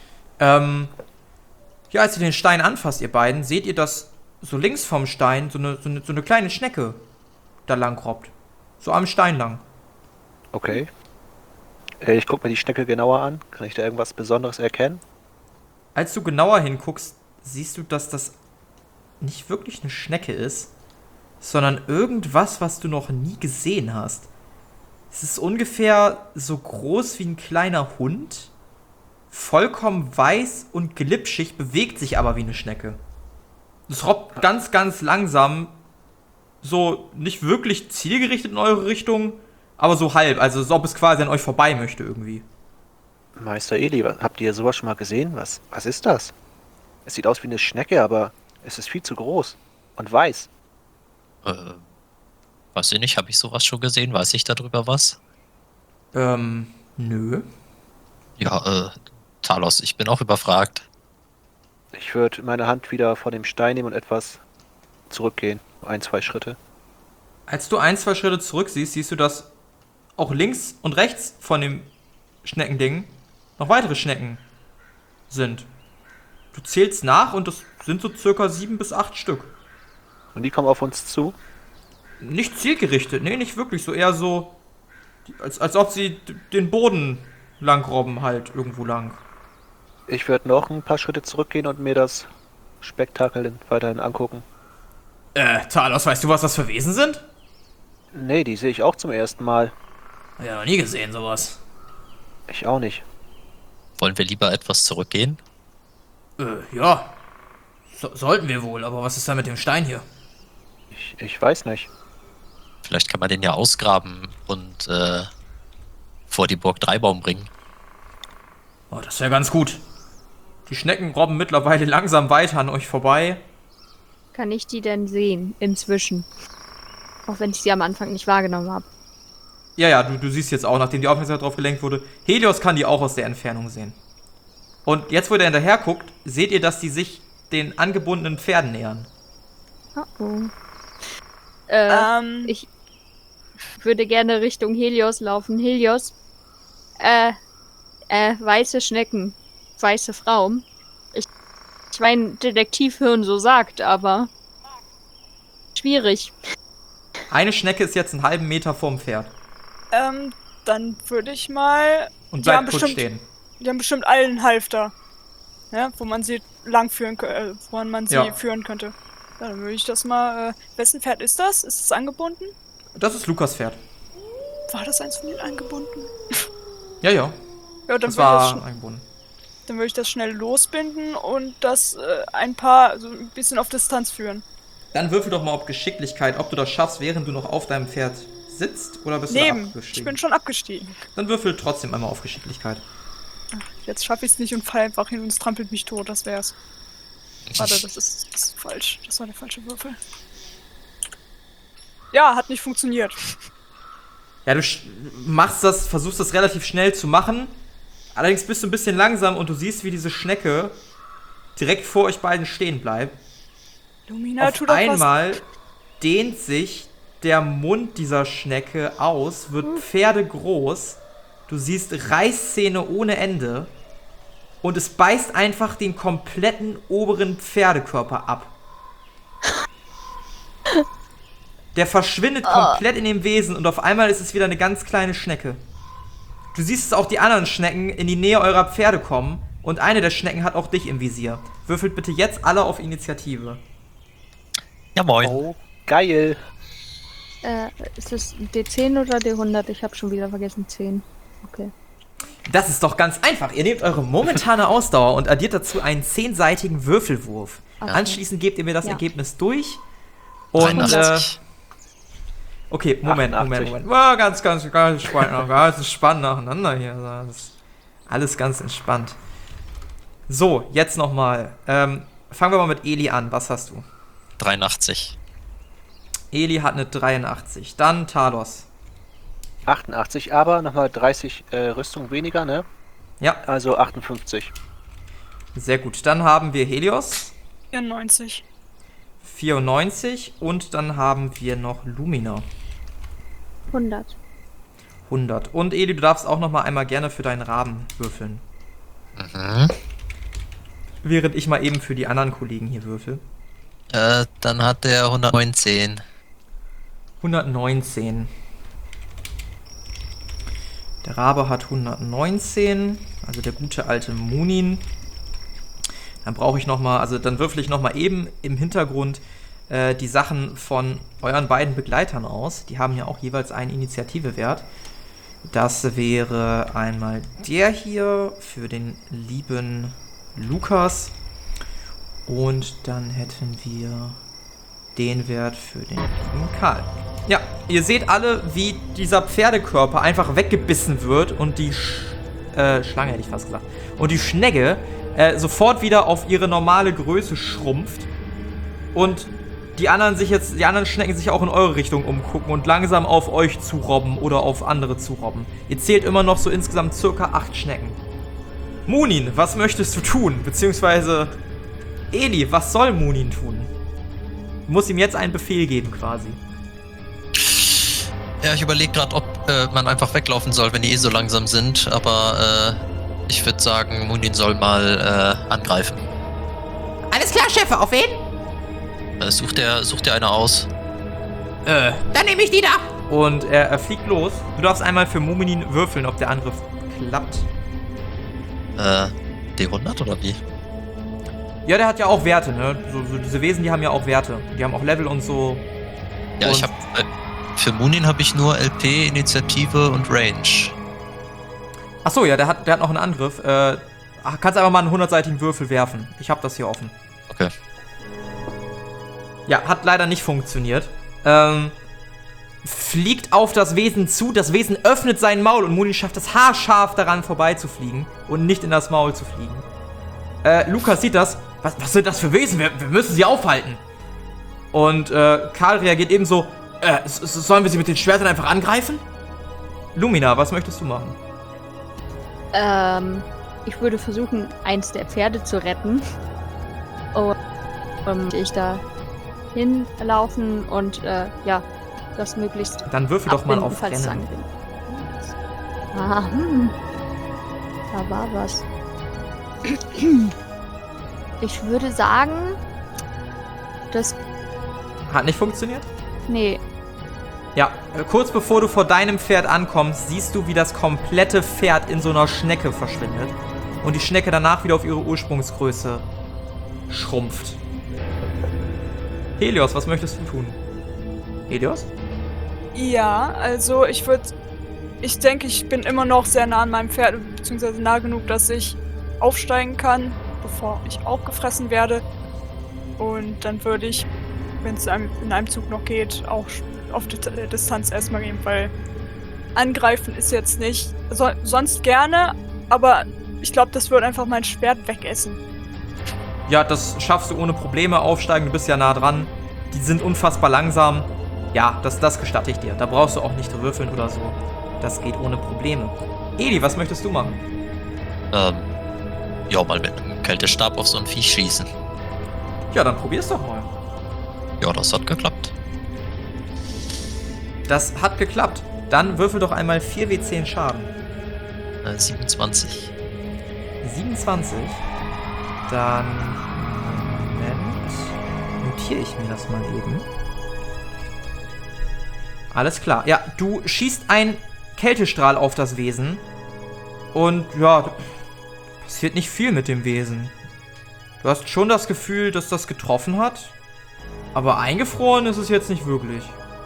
Ja, als ihr den Stein anfasst, ihr beiden, seht ihr, dass so links vom Stein so eine kleine Schnecke da lang robbt. So am Stein lang. Okay. Ich gucke mir die Schnecke genauer an. Kann ich da irgendwas Besonderes erkennen? Als du genauer hinguckst, siehst du, dass das nicht wirklich eine Schnecke ist, sondern irgendwas, was du noch nie gesehen hast. Es ist ungefähr so groß wie ein kleiner Hund, vollkommen weiß und glitschig, bewegt sich aber wie eine Schnecke. Es robbt ganz, ganz langsam, so nicht wirklich zielgerichtet in eure Richtung, aber so halb, also als ob es quasi an euch vorbei möchte irgendwie. Meister Eli, habt ihr sowas schon mal gesehen? Was ist das? Es sieht aus wie eine Schnecke, aber es ist viel zu groß und weiß. Weiß ich nicht, habe ich sowas schon gesehen? Weiß ich darüber was? Nö. Ja, Talos, ich bin auch überfragt. Ich würde meine Hand wieder vor dem Stein nehmen und etwas zurückgehen. 1, 2 Schritte. Als du 1, 2 Schritte zurück siehst, siehst du, dass auch links und rechts von dem Schneckending noch weitere Schnecken sind. Du zählst nach und das sind so circa 7 bis 8 Stück. Und die kommen auf uns zu. Nicht zielgerichtet, nee, nicht wirklich. So eher so, als ob sie den Boden lang robben halt irgendwo lang. Ich würde noch ein paar Schritte zurückgehen und mir das Spektakel weiterhin angucken. Talos, weißt du, was das für Wesen sind? Nee, die sehe ich auch zum ersten Mal. Ja, noch nie gesehen, sowas. Ich auch nicht. Wollen wir lieber etwas zurückgehen? Ja. Sollten wir wohl, aber was ist da mit dem Stein hier? Ich weiß nicht. Vielleicht kann man den ja ausgraben und vor die Burg Dreibaum bringen. Oh, das wäre ganz gut. Die Schnecken robben mittlerweile langsam weiter an euch vorbei. Kann ich die denn sehen, inzwischen? Auch wenn ich sie am Anfang nicht wahrgenommen habe. Ja, du siehst jetzt auch, nachdem die Aufmerksamkeit drauf gelenkt wurde, Helios kann die auch aus der Entfernung sehen. Und jetzt, wo der hinterher guckt, seht ihr, dass die sich den angebundenen Pferden nähern. Oh. Ähm, Ich würde gerne Richtung Helios laufen. Helios, weiße Schnecken, weiße Frauen. Ich mein Detektivhirn so sagt, aber schwierig. Eine Schnecke ist jetzt einen halben Meter vorm Pferd dann würde ich mal. und Die haben bleibt kurz stehen. Die haben bestimmt allen Halfter. Ja, wo man sie langführen könnte, woran man sie Ja. führen könnte. Ja, dann würde ich das mal. Wessen Pferd ist das? Ist es angebunden? Das ist Lukas Pferd. War das eins von ihnen angebunden? Ja. Ja, dann Das würde war eingebunden. ich das schnell losbinden und das ein paar, so ein bisschen auf Distanz führen. Dann würfel doch mal auf Geschicklichkeit, ob du das schaffst, während du noch auf deinem Pferd sitzt, oder bist du da Ich abgestiegen? bin schon abgestiegen. Dann würfel trotzdem einmal auf Geschicklichkeit. Jetzt schaffe ich es nicht und falle einfach hin und es trampelt mich tot, das wär's. Warte, das ist falsch. Das war der falsche Würfel. Ja, hat nicht funktioniert. Ja, du versuchst das relativ schnell zu machen. Allerdings bist du ein bisschen langsam und du siehst, wie diese Schnecke direkt vor euch beiden stehen bleibt. Lumina, Auf tu doch was. einmal dehnt sich der Mund dieser Schnecke aus, wird pferdegroß. Du siehst Reißzähne ohne Ende. Und es beißt einfach den kompletten oberen Pferdekörper ab. Der verschwindet komplett in dem Wesen und auf einmal ist es wieder eine ganz kleine Schnecke. Du siehst es auch die anderen Schnecken in die Nähe eurer Pferde kommen und eine der Schnecken hat auch dich im Visier. Würfelt bitte jetzt alle auf Initiative. Ja, moin. Oh, geil. Ist es D10 oder D100? Ich habe schon wieder vergessen. 10. Okay. Das ist doch ganz einfach. Ihr nehmt eure momentane Ausdauer und addiert dazu einen 10-seitigen Würfelwurf. Okay. Anschließend gebt ihr mir das Ja. Ergebnis durch. Und, 83. okay, Moment. 88. Oh, ganz spannend nacheinander hier. Das ist alles ganz entspannt. So, jetzt nochmal. Fangen wir mal mit Eli an. Was hast du? 83. Eli hat eine 83. Dann Talos. 88, aber nochmal 30 Rüstung weniger, ne? Ja, Also 58. sehr gut. Dann haben wir Helios. 94. 94. Und dann haben wir noch Lumina. 100. 100. Und Eli, du darfst auch nochmal einmal gerne für deinen Raben würfeln. Mhm. Während ich mal eben für die anderen Kollegen hier würfel. Dann hat der 119. 119. Der Rabe hat 119, also der gute alte Munin. Dann brauche ich nochmal, also dann würfel ich nochmal eben im Hintergrund die Sachen von euren beiden Begleitern aus. Die haben ja auch jeweils einen Initiativewert. Das wäre einmal der hier für den lieben Lukas. Und dann hätten wir den Wert für den lieben Karl. Ja, ihr seht alle, wie dieser Pferdekörper einfach weggebissen wird und die Schlange hätte ich fast gesagt. Und die Schnecke sofort wieder auf ihre normale Größe schrumpft. Und die anderen Schnecken sich auch in eure Richtung umgucken und langsam auf euch zurobben oder auf andere zurobben. Ihr zählt immer noch so insgesamt circa 8 Schnecken. Munin, was möchtest du tun? Beziehungsweise Eli, was soll Munin tun? Du musst ihm jetzt einen Befehl geben quasi. Ja, ich überlege gerade, ob man einfach weglaufen soll, wenn die eh so langsam sind, aber ich würde sagen, Munin soll mal angreifen. Alles klar, Chef, auf wen? Sucht der eine aus? Dann nehme ich die da. Und er fliegt los. Du darfst einmal für Munin würfeln, ob der Angriff klappt. D100 oder wie? Ja, der hat ja auch Werte, ne? So diese Wesen, die haben ja auch Werte. Die haben auch Level und so. Ja, und ich habe für Munin habe ich nur LP, Initiative und Range. Achso, ja, der hat noch einen Angriff. Kannst einfach mal einen 100-seitigen Würfel werfen. Ich habe das hier offen. Okay. Ja, hat leider nicht funktioniert. Fliegt auf das Wesen zu, das Wesen öffnet sein Maul und Munin schafft es haarscharf daran vorbeizufliegen und nicht in das Maul zu fliegen. Lukas sieht das. Was sind das für Wesen? Wir müssen sie aufhalten. Und Karl reagiert ebenso. Sollen wir sie mit den Schwertern einfach angreifen? Lumina, was möchtest du machen? Ich würde versuchen, eins der Pferde zu retten. Und ich da hinlaufen und ja, das möglichst. Dann würfel doch mal abbinden, auf falls es Rennen. angehen. Ah, da war was. Ich würde sagen, das. Hat nicht funktioniert? Nee. Ja, kurz bevor du vor deinem Pferd ankommst, siehst du, wie das komplette Pferd in so einer Schnecke verschwindet. Und die Schnecke danach wieder auf ihre Ursprungsgröße schrumpft. Helios, was möchtest du tun? Helios? Ja, also ich denke, ich bin immer noch sehr nah an meinem Pferd, beziehungsweise nah genug, dass ich aufsteigen kann, bevor ich auch gefressen werde. Und dann würde ich, wenn es in einem Zug noch geht, auch auf die Distanz erstmal gehen, weil angreifen ist jetzt nicht, sonst gerne, aber ich glaube, das wird einfach mein Schwert wegessen. Ja, das schaffst du ohne Probleme aufsteigen, du bist ja nah dran. Die sind unfassbar langsam. Ja, das gestatte ich dir. Da brauchst du auch nicht würfeln oder so. Das geht ohne Probleme. Eli, was möchtest du machen? Ja, mal mit einem Kältestab auf so ein Viech schießen. Ja, dann probier's doch mal. Ja, das hat geklappt. Das hat geklappt. Dann würfel doch einmal 4W10 Schaden. 27. 27. Dann, Moment, notiere ich mir das mal eben. Alles klar. Ja, du schießt einen Kältestrahl auf das Wesen. Und ja, passiert nicht viel mit dem Wesen. Du hast schon das Gefühl, dass das getroffen hat. Aber eingefroren ist es jetzt nicht wirklich.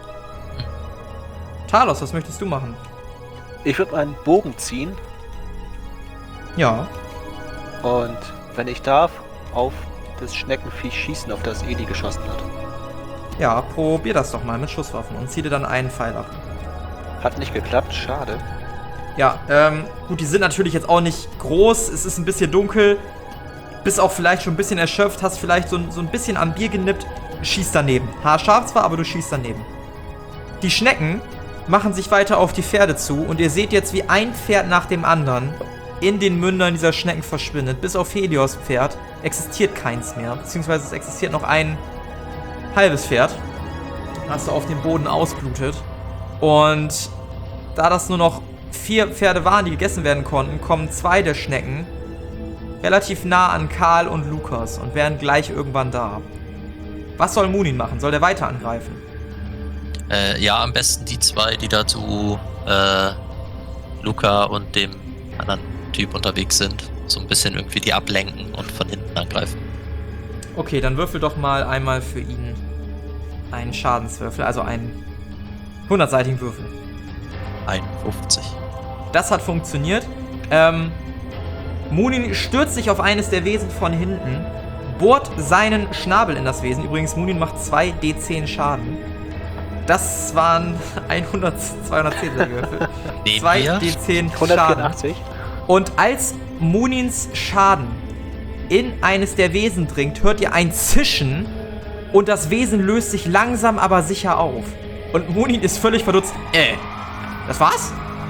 Talos, was möchtest du machen? Ich würde meinen Bogen ziehen Ja. und, wenn ich darf, auf das Schneckenviech schießen, auf das Eli geschossen hat. Ja, probier das doch mal mit Schusswaffen und zieh dir dann einen Pfeil ab. Hat nicht geklappt, schade. Ja, gut, die sind natürlich jetzt auch nicht groß. Es ist ein bisschen dunkel. Bist auch vielleicht schon ein bisschen erschöpft. Hast vielleicht so ein bisschen am Bier genippt. Schießt daneben. Haarscharf zwar, aber du schießt daneben. Die Schnecken machen sich weiter auf die Pferde zu. Und ihr seht jetzt, wie ein Pferd nach dem anderen in den Mündern dieser Schnecken verschwindet. Bis auf Helios Pferd existiert keins mehr. Beziehungsweise es existiert noch ein halbes Pferd. Das auf dem Boden ausblutet. Und da das nur noch 4 Pferde waren, die gegessen werden konnten, kommen 2 der Schnecken relativ nah an Karl und Lukas und wären gleich irgendwann da. Was soll Munin machen? Soll der weiter angreifen? Ja, am besten die 2, die da zu Luca und dem anderen Typ unterwegs sind. So ein bisschen irgendwie die ablenken und von hinten angreifen. Okay, dann würfel doch mal einmal für ihn einen Schadenswürfel, also einen 100-seitigen Würfel. 51. Das hat funktioniert. Munin stürzt sich auf eines der Wesen von hinten, bohrt seinen Schnabel in das Wesen. Übrigens, Munin macht 2 D10 Schaden. Das waren 210 Würfel. 2 D10 Schaden. 184. Und als Munins Schaden in eines der Wesen dringt, hört ihr ein Zischen und das Wesen löst sich langsam aber sicher auf. Und Munin ist völlig verdutzt. Das war's?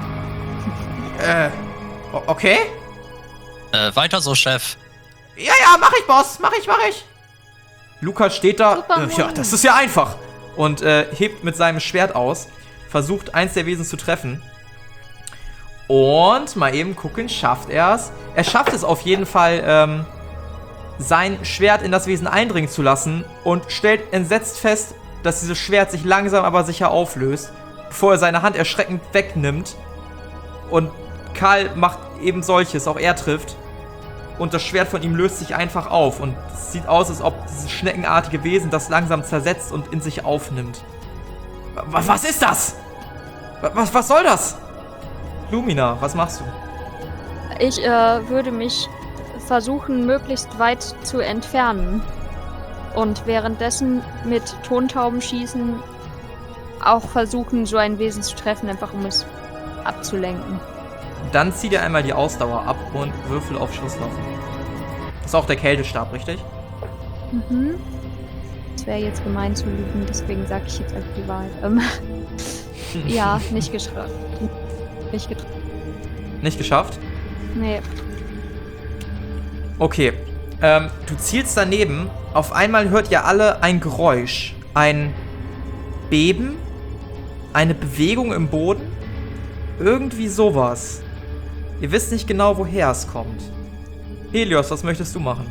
Okay? Weiter so, Chef. Ja, mach ich, Boss. Mach ich. Lukas steht da. Super, Ja, das ist ja einfach. Und hebt mit seinem Schwert aus. Versucht, eins der Wesen zu treffen. Und mal eben gucken, schafft er es? Er schafft es auf jeden Fall, sein Schwert in das Wesen eindringen zu lassen. Und stellt entsetzt fest, dass dieses Schwert sich langsam aber sicher auflöst. Bevor er seine Hand erschreckend wegnimmt. Und Karl macht eben solches, auch er trifft. Und das Schwert von ihm löst sich einfach auf. Und es sieht aus, als ob dieses schneckenartige Wesen das langsam zersetzt und in sich aufnimmt. Was ist das? Was soll das? Lumina, was machst du? Ich würde mich versuchen, möglichst weit zu entfernen. Und währenddessen mit Tontaubenschießen auch versuchen, so ein Wesen zu treffen, einfach um es abzulenken. Dann zieh dir einmal die Ausdauer ab und würfel auf Schusswaffen. Das ist auch der Kältestab, richtig? Mhm. Das wäre jetzt gemein zu lügen, deswegen sage ich jetzt einfach die Wahrheit. Ja, nicht geschafft. Nicht geschafft? Nee. Okay. Du zielst daneben. Auf einmal hört ihr alle ein Geräusch. Ein Beben. Eine Bewegung im Boden. Irgendwie sowas. Ihr wisst nicht genau, woher es kommt. Helios, was möchtest du machen?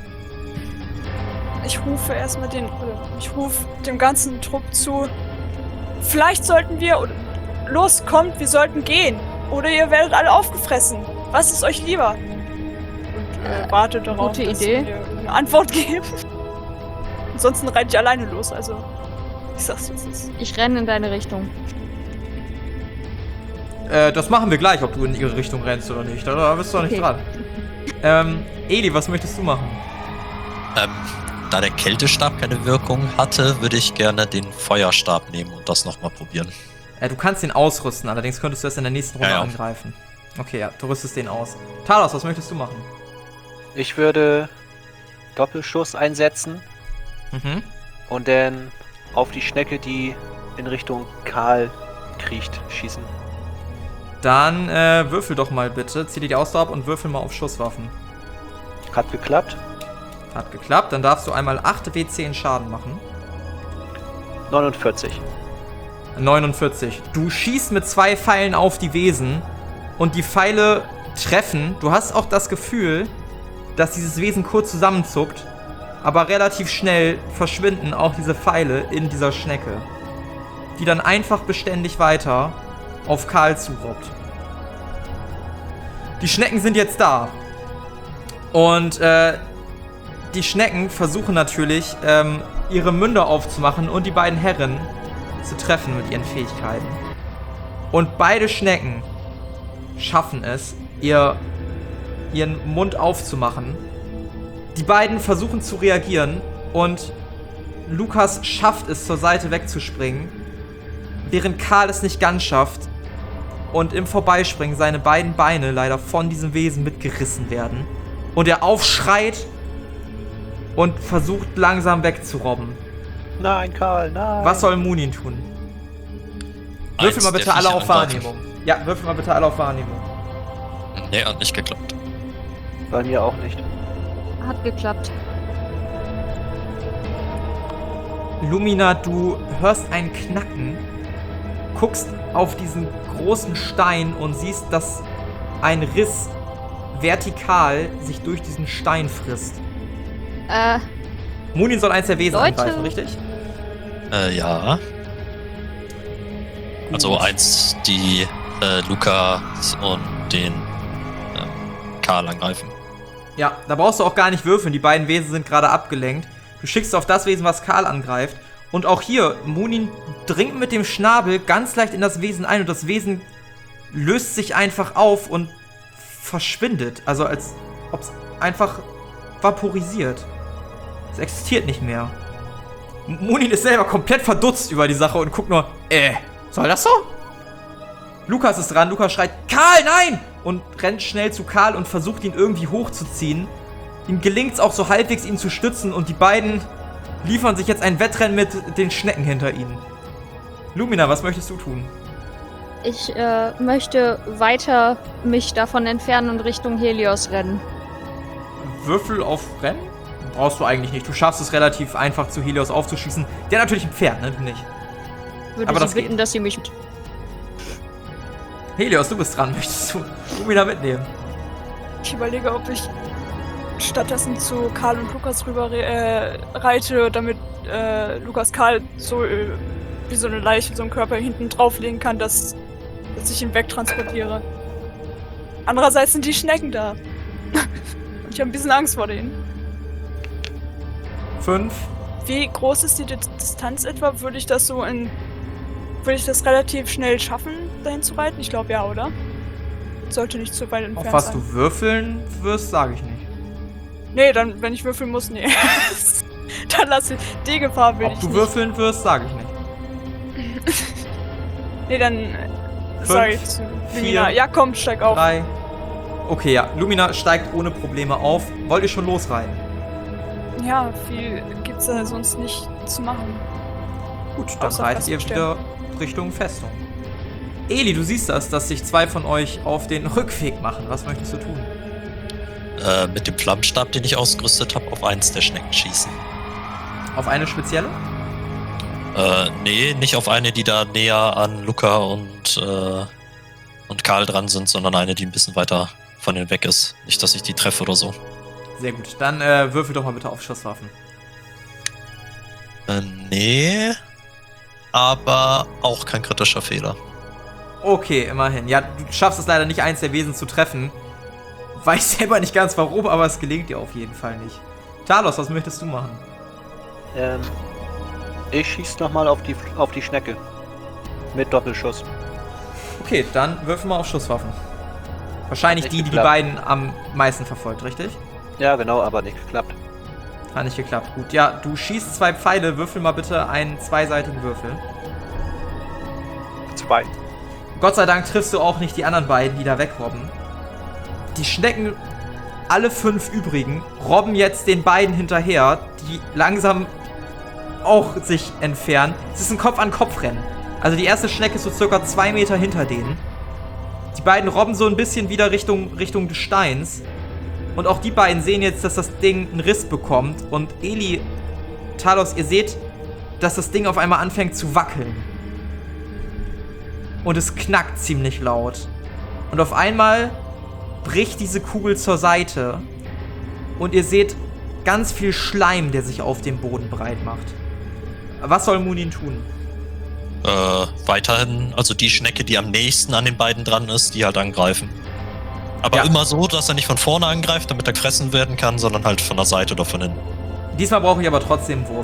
Ich rufe dem ganzen Trupp zu. Vielleicht sollten wir. Los, kommt, wir sollten gehen. Oder ihr werdet alle aufgefressen. Was ist euch lieber? Und warte darauf, gute dass Idee. sie mir eine Antwort geben. Ansonsten reite ich alleine los, also. Ich sag's, was ist. Ich renne in deine Richtung. Das machen wir gleich, ob du in ihre Richtung rennst oder nicht. Da bist du doch nicht Okay. dran. Eli, was möchtest du machen? Da der Kältestab keine Wirkung hatte, würde ich gerne den Feuerstab nehmen und das nochmal probieren. Du kannst den ausrüsten, allerdings könntest du erst in der nächsten Runde Ja. angreifen. Okay, ja, du rüstest den aus. Talos, was möchtest du machen? Ich würde Doppelschuss einsetzen Mhm. und dann auf die Schnecke, die in Richtung Karl kriecht, schießen. Dann würfel doch mal bitte. Zieh dir die Ausdauer ab und würfel mal auf Schusswaffen. Hat geklappt. Hat geklappt. Dann darfst du einmal 8 W10 Schaden machen. 49. 49. Du schießt mit 2 Pfeilen auf die Wesen und die Pfeile treffen. Du hast auch das Gefühl, dass dieses Wesen kurz zusammenzuckt, aber relativ schnell verschwinden auch diese Pfeile in dieser Schnecke, die dann einfach beständig weiter auf Karl zurobbt. Die Schnecken sind jetzt da. Und die Schnecken versuchen natürlich, ihre Münder aufzumachen und die beiden Herren zu treffen mit ihren Fähigkeiten. Und beide Schnecken schaffen es, ihren Mund aufzumachen. Die beiden versuchen zu reagieren und Lukas schafft es, zur Seite wegzuspringen, während Karl es nicht ganz schafft und im Vorbeispringen seine beiden Beine leider von diesem Wesen mitgerissen werden und er aufschreit und versucht langsam wegzurobben. Nein, Karl, nein. Was soll Munin tun? Würfel mal bitte alle auf Wahrnehmung. Ja, würfel mal bitte alle auf Wahrnehmung. Nee, hat nicht geklappt. Bei mir auch nicht. Hat geklappt. Lumina, du hörst ein Knacken, guckst auf diesen großen Stein und siehst, dass ein Riss vertikal sich durch diesen Stein frisst. Munin soll eins der Wesen Leute. angreifen, richtig? Ja. Also Gut. eins, die Lukas und den Karl angreifen. Ja, da brauchst du auch gar nicht würfeln, die beiden Wesen sind gerade abgelenkt. Du schickst auf das Wesen, was Karl angreift. Und auch hier, Munin dringt mit dem Schnabel ganz leicht in das Wesen ein und das Wesen löst sich einfach auf und verschwindet. Also als ob es einfach vaporisiert. Es existiert nicht mehr. Munin ist selber komplett verdutzt über die Sache und guckt nur, soll das so? Lukas ist dran, Lukas schreit, Karl, nein! Und rennt schnell zu Karl und versucht ihn irgendwie hochzuziehen. Ihm gelingt es auch so halbwegs, ihn zu stützen und die beiden liefern sich jetzt ein Wettrennen mit den Schnecken hinter ihnen. Lumina, was möchtest du tun? Ich möchte weiter mich davon entfernen und Richtung Helios rennen. Würfel auf Rennen? Brauchst du eigentlich nicht. Du schaffst es relativ einfach, zu Helios aufzuschießen. Der natürlich ein Pferd, ne? Du nicht. Würde Aber Sie das bitten, geht. dass Sie mich mit... Helios, du bist dran. Möchtest du Lumina mitnehmen? Ich überlege, ob ich stattdessen zu Karl und Lukas rüber reite, damit Lukas Karl so wie so eine Leiche, so einen Körper hinten drauflegen kann, dass ich ihn wegtransportiere. Andererseits sind die Schnecken da. Und ich habe ein bisschen Angst vor denen. 5. Wie groß ist die Distanz etwa? Würde ich das relativ schnell schaffen, dahin zu reiten? Ich glaube ja, oder? Sollte nicht zu weit entfernt Auf was sein. du würfeln wirst, sage ich nicht. Nee, dann, wenn ich würfeln muss, nee. Dann lasse ich. Die Gefahr will Ob ich du nicht. würfeln wirst, sage ich nicht. Nee, dann sag ich zu Lumina. 4, Ja, komm, steig auf. 3. Okay, ja. Lumina steigt ohne Probleme auf. Wollt ihr schon losreiten? Ja, viel gibt's da sonst nicht zu machen. Gut, dann Außer reitet ihr wieder Richtung Festung. Eli, du siehst das, dass sich 2 von euch auf den Rückweg machen. Was möchtest du tun? Mit dem Flammenstab, den ich ausgerüstet habe, auf eins der Schnecken schießen. Auf eine spezielle? Nee, nicht auf eine, die da näher an Luca und Karl dran sind, sondern eine, die ein bisschen weiter von denen weg ist. Nicht, dass ich die treffe oder so. Sehr gut. Dann würfel doch mal bitte auf Schusswaffen. Nee, aber auch kein kritischer Fehler. Okay, immerhin. Ja, du schaffst es leider nicht, eins der Wesen zu treffen. Weiß selber nicht ganz warum, aber es gelingt dir auf jeden Fall nicht. Talos, was möchtest du machen? Ich schieß nochmal auf die Schnecke. Mit Doppelschuss. Okay, dann würfel mal auf Schusswaffen. Wahrscheinlich Nicht die geklappt. beiden am meisten verfolgt, richtig? Ja, genau, aber nicht geklappt. Hat nicht geklappt. Gut, ja, du schießt 2 Pfeile. Würfel mal bitte einen zweiseitigen Würfel. 2. Gott sei Dank triffst du auch nicht die anderen beiden, die da wegrobben. Die Schnecken, alle 5 übrigen, robben jetzt den beiden hinterher, die langsam auch sich entfernen. Es ist ein Kopf-an-Kopf-Rennen. Also die erste Schnecke ist so circa 2 Meter hinter denen. Die beiden robben so ein bisschen wieder Richtung des Steins. Und auch die beiden sehen jetzt, dass das Ding einen Riss bekommt. Und Eli, Talos, ihr seht, dass das Ding auf einmal anfängt zu wackeln. und es knackt ziemlich laut. Und auf einmal bricht diese Kugel zur Seite und ihr seht ganz viel Schleim, der sich auf dem Boden breit macht. Was soll Munin tun? Weiterhin, also die Schnecke, die am nächsten an den beiden dran ist, die halt angreifen. Aber Ja. immer so, dass er nicht von vorne angreift, damit er gefressen werden kann, sondern halt von der Seite oder von hinten. Diesmal brauche ich aber trotzdem einen Wurf.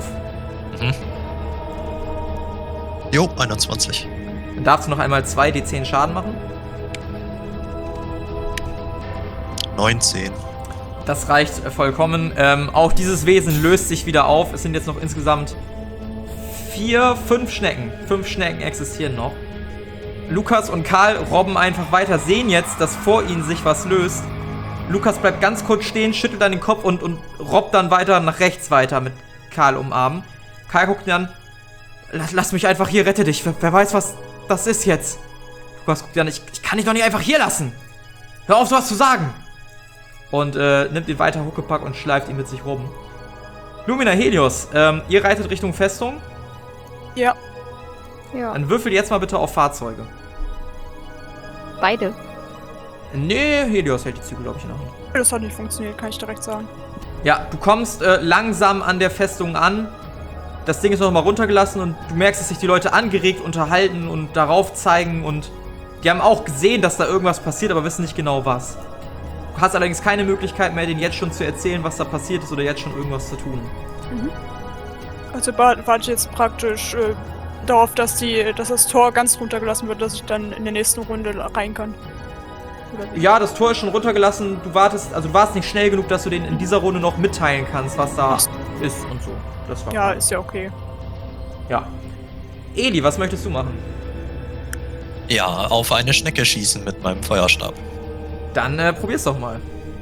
Jo, 21. Dann darfst du noch einmal 2d10 Schaden machen. 19. Das reicht vollkommen. Auch dieses Wesen löst sich wieder auf. Es sind jetzt noch insgesamt 5 Schnecken. 5 Schnecken existieren noch. Lukas und Karl robben einfach weiter, sehen jetzt, dass vor ihnen sich was löst. Lukas bleibt ganz kurz stehen, schüttelt dann den Kopf und robbt dann weiter nach rechts weiter mit Karl umarmen. Karl guckt ihn an. Lass mich einfach hier, rette dich. Wer weiß, was das ist jetzt. Lukas guckt ihn an. Ich kann dich doch nicht einfach hier lassen. Hör auf, sowas zu sagen. Und nimmt ihn weiter Huckepack und schleift ihn mit sich rum. Lumina, Helios, ihr reitet Richtung Festung. Ja. Ja, Dann würfel jetzt mal bitte auf Fahrzeuge. beide. Nee, Helios hält die Zügel, glaube ich, in der Hand. Das hat nicht funktioniert, kann ich direkt sagen. Ja, du kommst langsam an der Festung an. Das Ding ist noch mal runtergelassen und du merkst, dass sich die Leute angeregt unterhalten und darauf zeigen. Und die haben auch gesehen, dass da irgendwas passiert, aber wissen nicht genau was. Du hast allerdings keine Möglichkeit mehr, denen jetzt schon zu erzählen, was da passiert ist oder jetzt schon irgendwas zu tun. Also warte ich jetzt praktisch darauf, dass das Tor ganz runtergelassen wird, dass ich dann in der nächsten Runde rein kann. Oder wie? Ja, das Tor ist schon runtergelassen. Du warst nicht schnell genug, dass du denen in dieser Runde noch mitteilen kannst, was da ist und so. Das war Ja, klar. ist ja okay. Ja. Eli, was möchtest du machen? Ja, auf eine Schnecke schießen mit meinem Feuerstab. Dann probier's doch mal.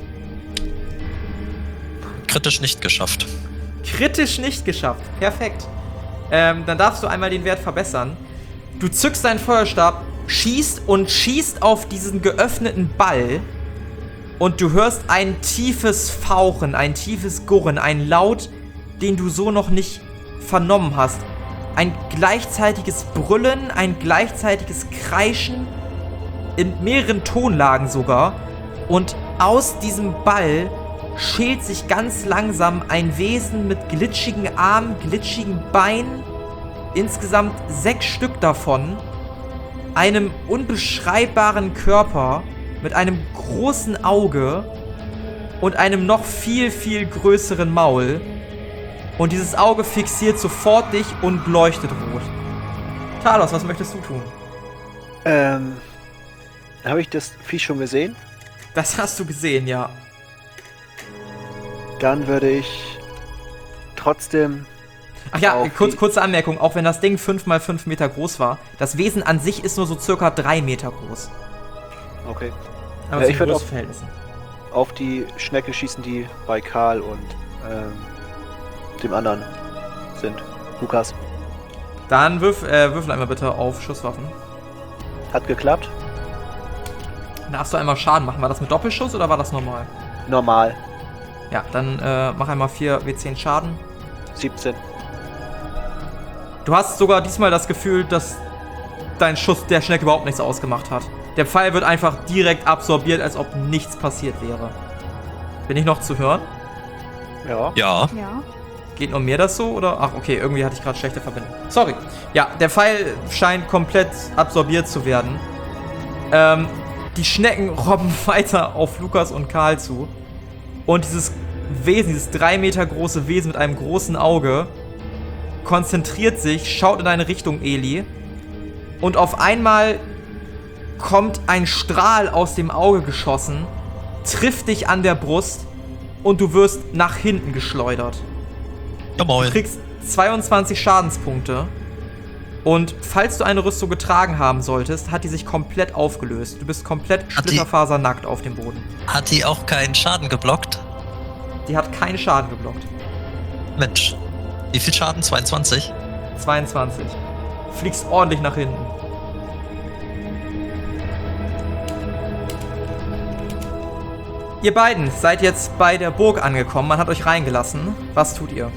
Kritisch nicht geschafft. Kritisch nicht geschafft. Perfekt. Dann darfst du einmal den Wert verbessern. Du zückst deinen Feuerstab, schießt auf diesen geöffneten Ball und du hörst ein tiefes Fauchen, ein tiefes Gurren, ein Laut, den du so noch nicht vernommen hast. Ein gleichzeitiges Brüllen, ein gleichzeitiges Kreischen, in mehreren Tonlagen sogar. Und aus diesem Ball schält sich ganz langsam ein Wesen mit glitschigen Armen, glitschigen Beinen, insgesamt 6 Stück davon, einem unbeschreibbaren Körper mit einem großen Auge und einem noch viel, viel größeren Maul. Und dieses Auge fixiert sofort dich und leuchtet rot. Talos, was möchtest du tun? Habe ich das Viech schon gesehen? Das hast du gesehen, ja. Dann würde ich trotzdem... Ach ja, Auf die- kurze Anmerkung, auch wenn das Ding 5 mal 5 Meter groß war, das Wesen an sich ist nur so circa 3 Meter groß. Okay. Aber Ja, zu ich würd großen auf- Verhältnissen. Auf die Schnecke schießen, die bei Karl und dem anderen sind. Lukas. Dann würfel einmal bitte auf Schusswaffen. Hat geklappt. Dann darfst du einmal Schaden machen. War das mit Doppelschuss oder war das normal? Normal. Ja, dann mach einmal 4 W10 Schaden. 17. Du hast sogar diesmal das Gefühl, dass dein Schuss der Schnecke überhaupt nichts ausgemacht hat. Der Pfeil wird einfach direkt absorbiert, als ob nichts passiert wäre. Bin ich noch zu hören? Ja. Ja, Ja. Geht nur mir das so, oder? Ach, okay, irgendwie hatte ich gerade schlechte Verbindung. Sorry. Ja, der Pfeil scheint komplett absorbiert zu werden. Die Schnecken robben weiter auf Lukas und Karl zu. Und dieses Wesen, dieses 3 Meter große Wesen mit einem großen Auge, konzentriert sich, schaut in deine Richtung, Eli. Und auf einmal kommt ein Strahl aus dem Auge geschossen, trifft dich an der Brust und du wirst nach hinten geschleudert. ja Du moin. kriegst 22 Schadenspunkte. Und falls du eine Rüstung getragen haben solltest, hat die sich komplett aufgelöst. Du bist komplett Hat die- splitterfasernackt auf dem Boden. Hat die auch keinen Schaden geblockt? Die hat keinen Schaden geblockt. Mensch. Wie viel Schaden? 22? 22. Fliegst ordentlich nach hinten. Ihr beiden seid jetzt bei der Burg angekommen. Man hat euch reingelassen. Was tut ihr?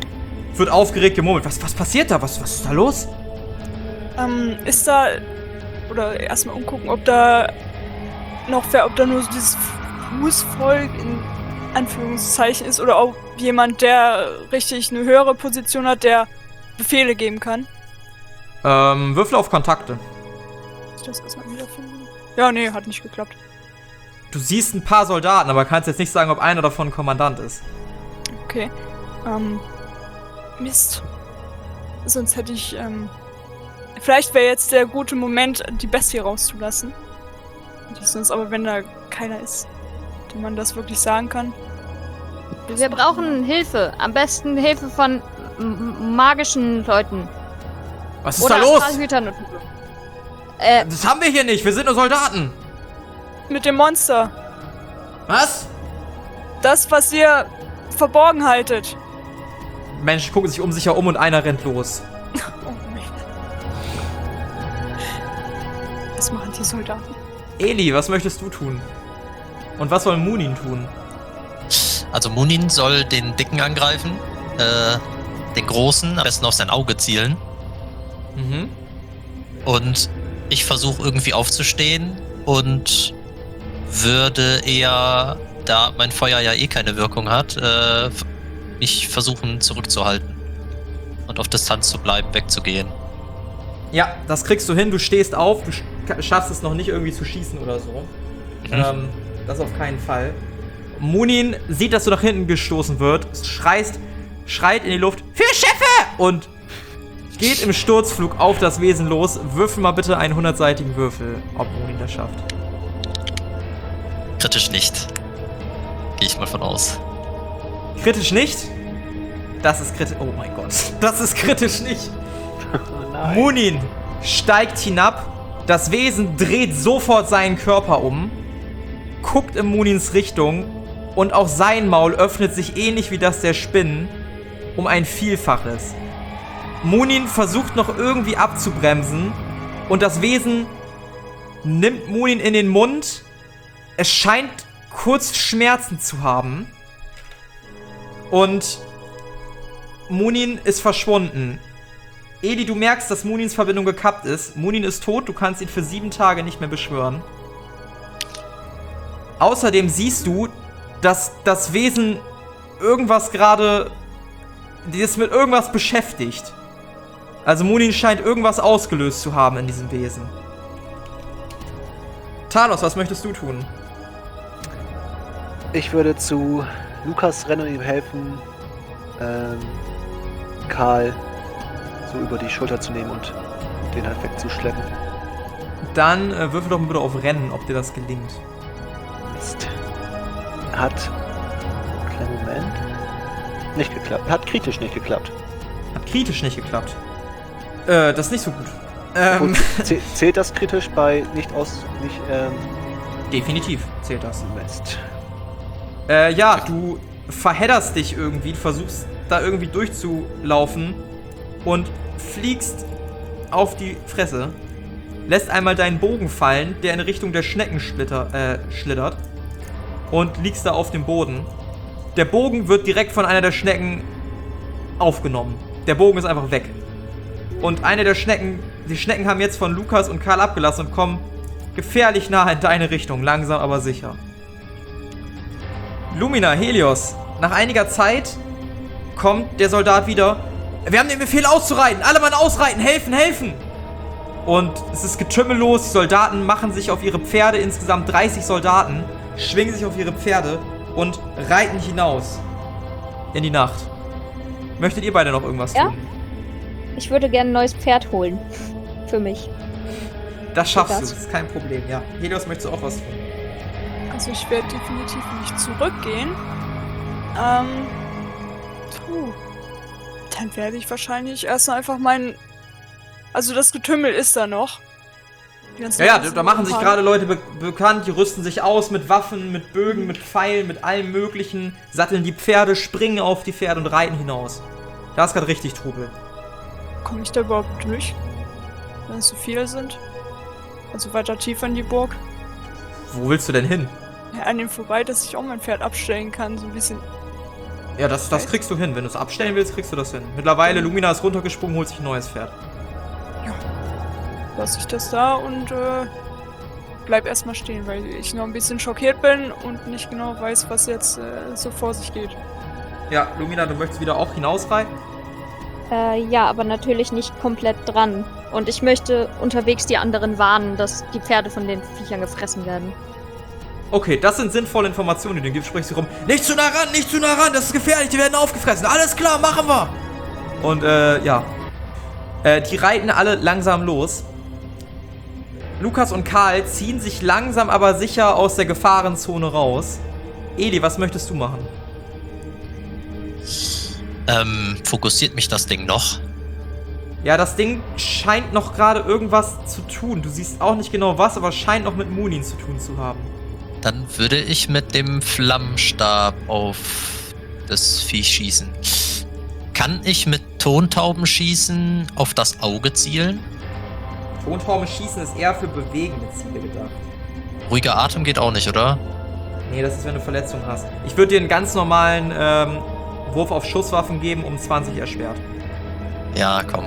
Wird aufgeregt gemurmelt. Was passiert da? Was ist da los? Ist da oder erstmal umgucken, ob da noch wer, ob da nur so dieses Fußvolk in Anführungszeichen ist oder ob jemand, der richtig eine höhere Position hat, der Befehle geben kann. Würfel auf Kontakte. Muss ich das erstmal wiederfinden? Ja, nee, hat nicht geklappt. Du siehst ein paar Soldaten, aber kannst jetzt nicht sagen, ob einer davon Kommandant ist. Okay. Mist. Sonst hätte ich, vielleicht wäre jetzt der gute Moment, die Bestie rauszulassen. Sonst aber, wenn da keiner ist, dem man das wirklich sagen kann. Wir brauchen Hilfe. Am besten Hilfe von magischen Leuten. Was ist Oder da los? Astralhütern und Das haben wir hier nicht, wir sind nur Soldaten. Mit dem Monster. Was? Das, was ihr verborgen haltet. Menschen gucken sich unsicher um und einer rennt los. Oh Mann. Was machen die Soldaten? Eli, was möchtest du tun? Und was soll Munin tun? Also Munin soll den Dicken angreifen, den Großen, am besten auf sein Auge zielen. Mhm. Und ich versuche irgendwie aufzustehen und würde eher, da mein Feuer ja eh keine Wirkung hat, mich versuchen zurückzuhalten und auf Distanz zu bleiben, wegzugehen. Ja, das kriegst du hin, du stehst auf, du schaffst es noch nicht irgendwie zu schießen oder so. Das auf keinen Fall. Munin sieht, dass du nach hinten gestoßen wird, schreit in die Luft, für Schiffe! Und geht im Sturzflug auf das Wesen los. Würfel mal bitte einen 100-seitigen Würfel, ob Munin das schafft. Kritisch nicht. Gehe ich mal von aus. Kritisch nicht? Das ist kritisch. Oh mein Gott. Das ist kritisch nicht. Oh nein. Munin steigt hinab. Das Wesen dreht sofort seinen Körper um, guckt in Munins Richtung und auch sein Maul öffnet sich ähnlich wie das der Spinnen um ein Vielfaches. Munin versucht noch irgendwie abzubremsen und das Wesen nimmt Munin in den Mund. Es scheint kurz Schmerzen zu haben. Und Munin ist verschwunden. Eli, du merkst, dass Munins Verbindung gekappt ist. Munin ist tot, du kannst ihn für 7 Tage nicht mehr beschwören. Außerdem siehst du, dass das Wesen irgendwas gerade... die ist mit irgendwas beschäftigt. Also Munin scheint irgendwas ausgelöst zu haben in diesem Wesen. Talos, was möchtest du tun? Ich würde zu Lukas rennen und ihm helfen, Karl so über die Schulter zu nehmen und den halt wegzuschleppen. Dann würfel doch mal bitte auf Rennen, ob dir das gelingt. Mist. Hat... Kleinen Moment. Nicht geklappt. Hat kritisch nicht geklappt. Hat kritisch nicht geklappt. Das ist nicht so gut. Und zählt das kritisch bei Definitiv zählt das. Mist. Ja, du verhedderst dich irgendwie, versuchst da irgendwie durchzulaufen und fliegst auf die Fresse. Lässt einmal deinen Bogen fallen, der in Richtung der Schnecken schlittert. Und liegst da auf dem Boden. Der Bogen wird direkt von einer der Schnecken aufgenommen. Der Bogen ist einfach weg. Und eine der Schnecken, die Schnecken haben jetzt von Lukas und Karl abgelassen und kommen gefährlich nah in deine Richtung, langsam aber sicher. Lumina, Helios, nach einiger Zeit kommt der Soldat wieder. Wir haben den Befehl auszureiten, alle Mann ausreiten, helfen, helfen! Und es ist getümmellos, die Soldaten machen sich auf ihre Pferde, insgesamt 30 Soldaten, schwingen sich auf ihre Pferde und reiten hinaus in die Nacht. Möchtet ihr beide noch irgendwas tun? Ich würde gerne ein neues Pferd holen. Für mich. Das schaffst du, das ist kein Problem, ja. Helios, möchtest du auch was tun? Also ich werde definitiv nicht zurückgehen. Dann werde ich wahrscheinlich erstmal einfach also das Getümmel ist da noch. Ja, da machen sich gerade Leute bekannt, die rüsten sich aus mit Waffen, mit Bögen, mit Pfeilen, mit allem möglichen, satteln die Pferde, springen auf die Pferde und reiten hinaus. Da ist gerade richtig Trubel. Komme ich da überhaupt durch? Wenn es so viele sind? Also weiter tiefer in die Burg? Wo willst du denn hin? Ja, an dem vorbei, dass ich auch mein Pferd abstellen kann, so ein bisschen. Ja, das kriegst du hin. Wenn du es abstellen willst, kriegst du das hin. Mittlerweile, Lumina ist runtergesprungen, holt sich ein neues Pferd. lasse ich das da und bleib erstmal stehen, weil ich noch ein bisschen schockiert bin und nicht genau weiß, was jetzt so vor sich geht. Ja, Lumina, du möchtest wieder auch hinausreiten? Ja, aber natürlich nicht komplett dran. Und ich möchte unterwegs die anderen warnen, dass die Pferde von den Viechern gefressen werden. Okay, das sind sinnvolle Informationen, die du gibst. Sprichst du rum. Nicht zu nah ran, das ist gefährlich, die werden aufgefressen. Alles klar, machen wir. Und, ja. Die reiten alle langsam los. Lukas und Karl ziehen sich langsam aber sicher aus der Gefahrenzone raus. Eli, was möchtest du machen? Fokussiert mich das Ding noch? Ja, das Ding scheint noch gerade irgendwas zu tun. Du siehst auch nicht genau was, aber scheint noch mit Munin zu tun zu haben. Dann würde ich mit dem Flammenstab auf das Viech schießen. Kann ich mit Tontauben-Schießen auf das Auge zielen? Tontauben schießen ist eher für bewegende Ziele gedacht. Ruhiger Atem geht auch nicht, oder? Nee, das ist, wenn du Verletzungen hast. Ich würde dir einen ganz normalen Wurf auf Schusswaffen geben, um 20 erschwert. Ja, komm.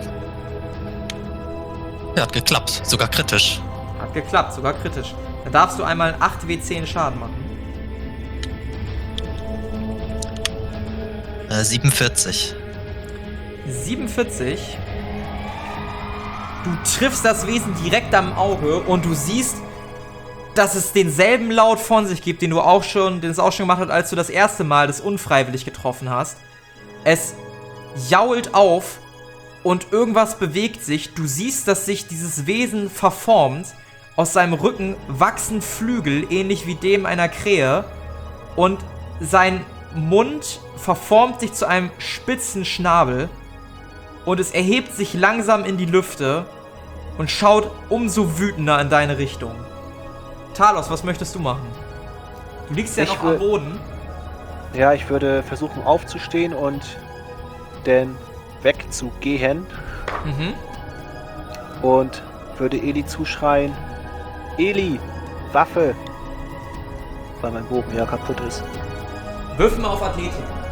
Ja, hat geklappt. Sogar kritisch. Hat geklappt, sogar kritisch. Dann darfst du einmal 8W10 Schaden machen. 47. 47. Du triffst das Wesen direkt am Auge und du siehst, dass es denselben Laut von sich gibt, den es auch schon gemacht hat, als du das erste Mal das unfreiwillig getroffen hast. Es jault auf und irgendwas bewegt sich. Du siehst, dass sich dieses Wesen verformt. Aus seinem Rücken wachsen Flügel, ähnlich wie dem einer Krähe. Und sein Mund verformt sich zu einem spitzen Schnabel. Und es erhebt sich langsam in die Lüfte und schaut umso wütender in deine Richtung. Talos, was möchtest du machen? Du liegst ja noch am Boden. Ja, ich würde versuchen aufzustehen und dann wegzugehen. Mhm. Und würde Eli zuschreien: Eli, Waffe! Weil mein Bogen ja kaputt ist. Wirf mal auf Athletik.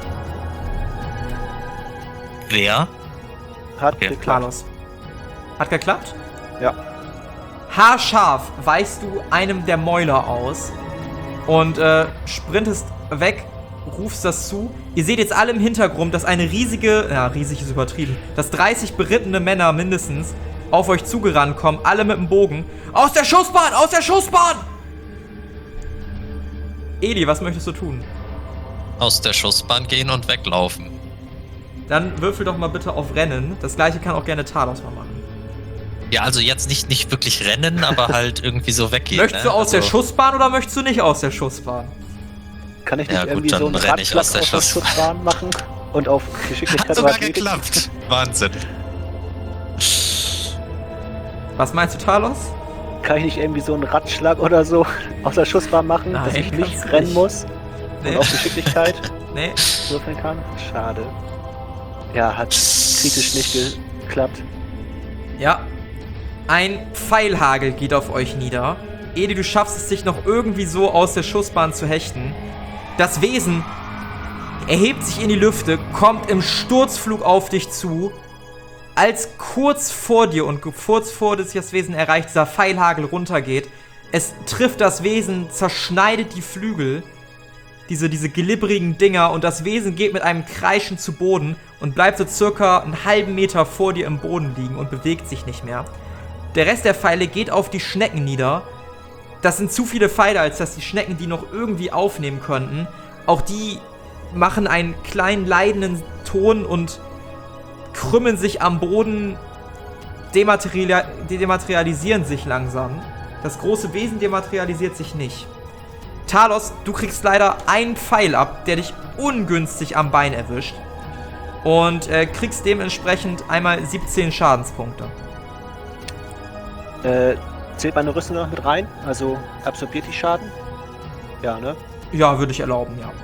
Wer? Hat Okay, geklappt. Talos. Hat geklappt? Ja. Haarscharf weichst du einem der Mäuler aus und sprintest weg, rufst das zu. Ihr seht jetzt alle im Hintergrund, dass eine riesige, riesig ist übertrieben, dass 30 berittene Männer mindestens auf euch zugerannt kommen, alle mit dem Bogen. Aus der Schussbahn! Aus der Schussbahn! Eli, was möchtest du tun? Aus der Schussbahn gehen und weglaufen. Dann würfel doch mal bitte auf Rennen. Das gleiche kann auch gerne Talos mal machen. Ja, also jetzt nicht wirklich rennen, aber halt irgendwie so weggehen. Möchtest du aus der Schussbahn oder möchtest du nicht aus der Schussbahn? Kann ich nicht Ja, gut, irgendwie dann so einen renn ich Ratschlag aus der auf der Schussbahn machen? Und auf Geschicklichkeit Hat sogar oder Athletik? geklappt. Wahnsinn. Was meinst du, Talos? Kann ich nicht irgendwie so einen Ratschlag oder so aus der Schussbahn machen, dass Nein, ich nicht kannst du rennen nicht. muss? Nee. Und auf Geschicklichkeit Nee. würfeln kann? Schade. Ja, hat kritisch nicht geklappt. Ja. Ein Pfeilhagel geht auf euch nieder. Edi, du schaffst es, dich noch irgendwie so aus der Schussbahn zu hechten. Das Wesen erhebt sich in die Lüfte, kommt im Sturzflug auf dich zu. Als kurz vor dir und kurz vor das Wesen erreicht, dieser Pfeilhagel runtergeht. Es trifft das Wesen, zerschneidet die Flügel. Diese glibbrigen Dinger, und das Wesen geht mit einem Kreischen zu Boden und bleibt so circa einen halben Meter vor dir im Boden liegen und bewegt sich nicht mehr. Der Rest der Pfeile geht auf die Schnecken nieder. Das sind zu viele Pfeile, als dass die Schnecken die noch irgendwie aufnehmen könnten. Auch die machen einen kleinen leidenden Ton und krümmen sich am Boden, dematerialisieren sich langsam. Das große Wesen dematerialisiert sich nicht. Talos, du kriegst leider einen Pfeil ab, der dich ungünstig am Bein erwischt. Und kriegst dementsprechend einmal 17 Schadenspunkte. Zählt meine Rüstung noch mit rein? Also absorbiert die Schaden? Ja, ne? Ja, würde ich erlauben, ja.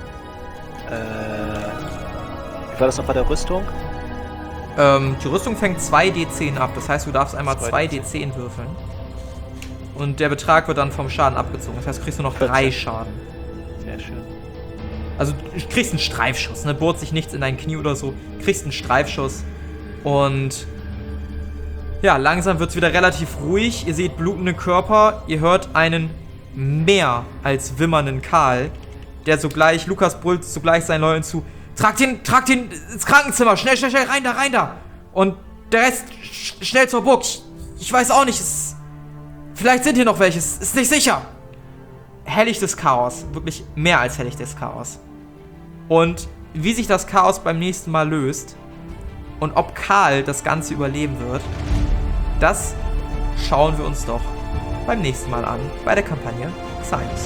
Wie war das noch bei der Rüstung? Die Rüstung fängt 2d10 ab. Das heißt, du darfst einmal 2d10 würfeln. Und der Betrag wird dann vom Schaden abgezogen. Das heißt, du kriegst nur noch 3 Schaden. Sehr schön. Also, du kriegst einen Streifschuss, ne? Bohrt sich nichts in dein Knie oder so. Kriegst einen Streifschuss. Und Ja, langsam wird es wieder relativ ruhig. Ihr seht blutende Körper. Ihr hört einen mehr als wimmernden Karl, der sogleich, Lukas brüllt sogleich seinen Leuten zu, tragt ihn ins Krankenzimmer, schnell, rein da. Und der Rest, schnell zur Burg. Ich weiß auch nicht, vielleicht sind hier noch welche, ist nicht sicher. Helllichtes Chaos, wirklich mehr als helllichtes Chaos. Und wie sich das Chaos beim nächsten Mal löst und ob Karl das Ganze überleben wird, das schauen wir uns doch beim nächsten Mal an, bei der Kampagne Xaios.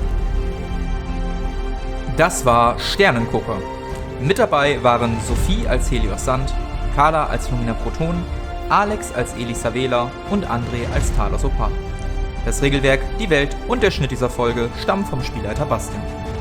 Das war Sternengucker. Mit dabei waren Sophie als Helios Sand, Carla als Lumina Proton, Alex als Elisa Wähler und André als Talos Opan. Das Regelwerk, die Welt und der Schnitt dieser Folge stammen vom Spielleiter Bastian.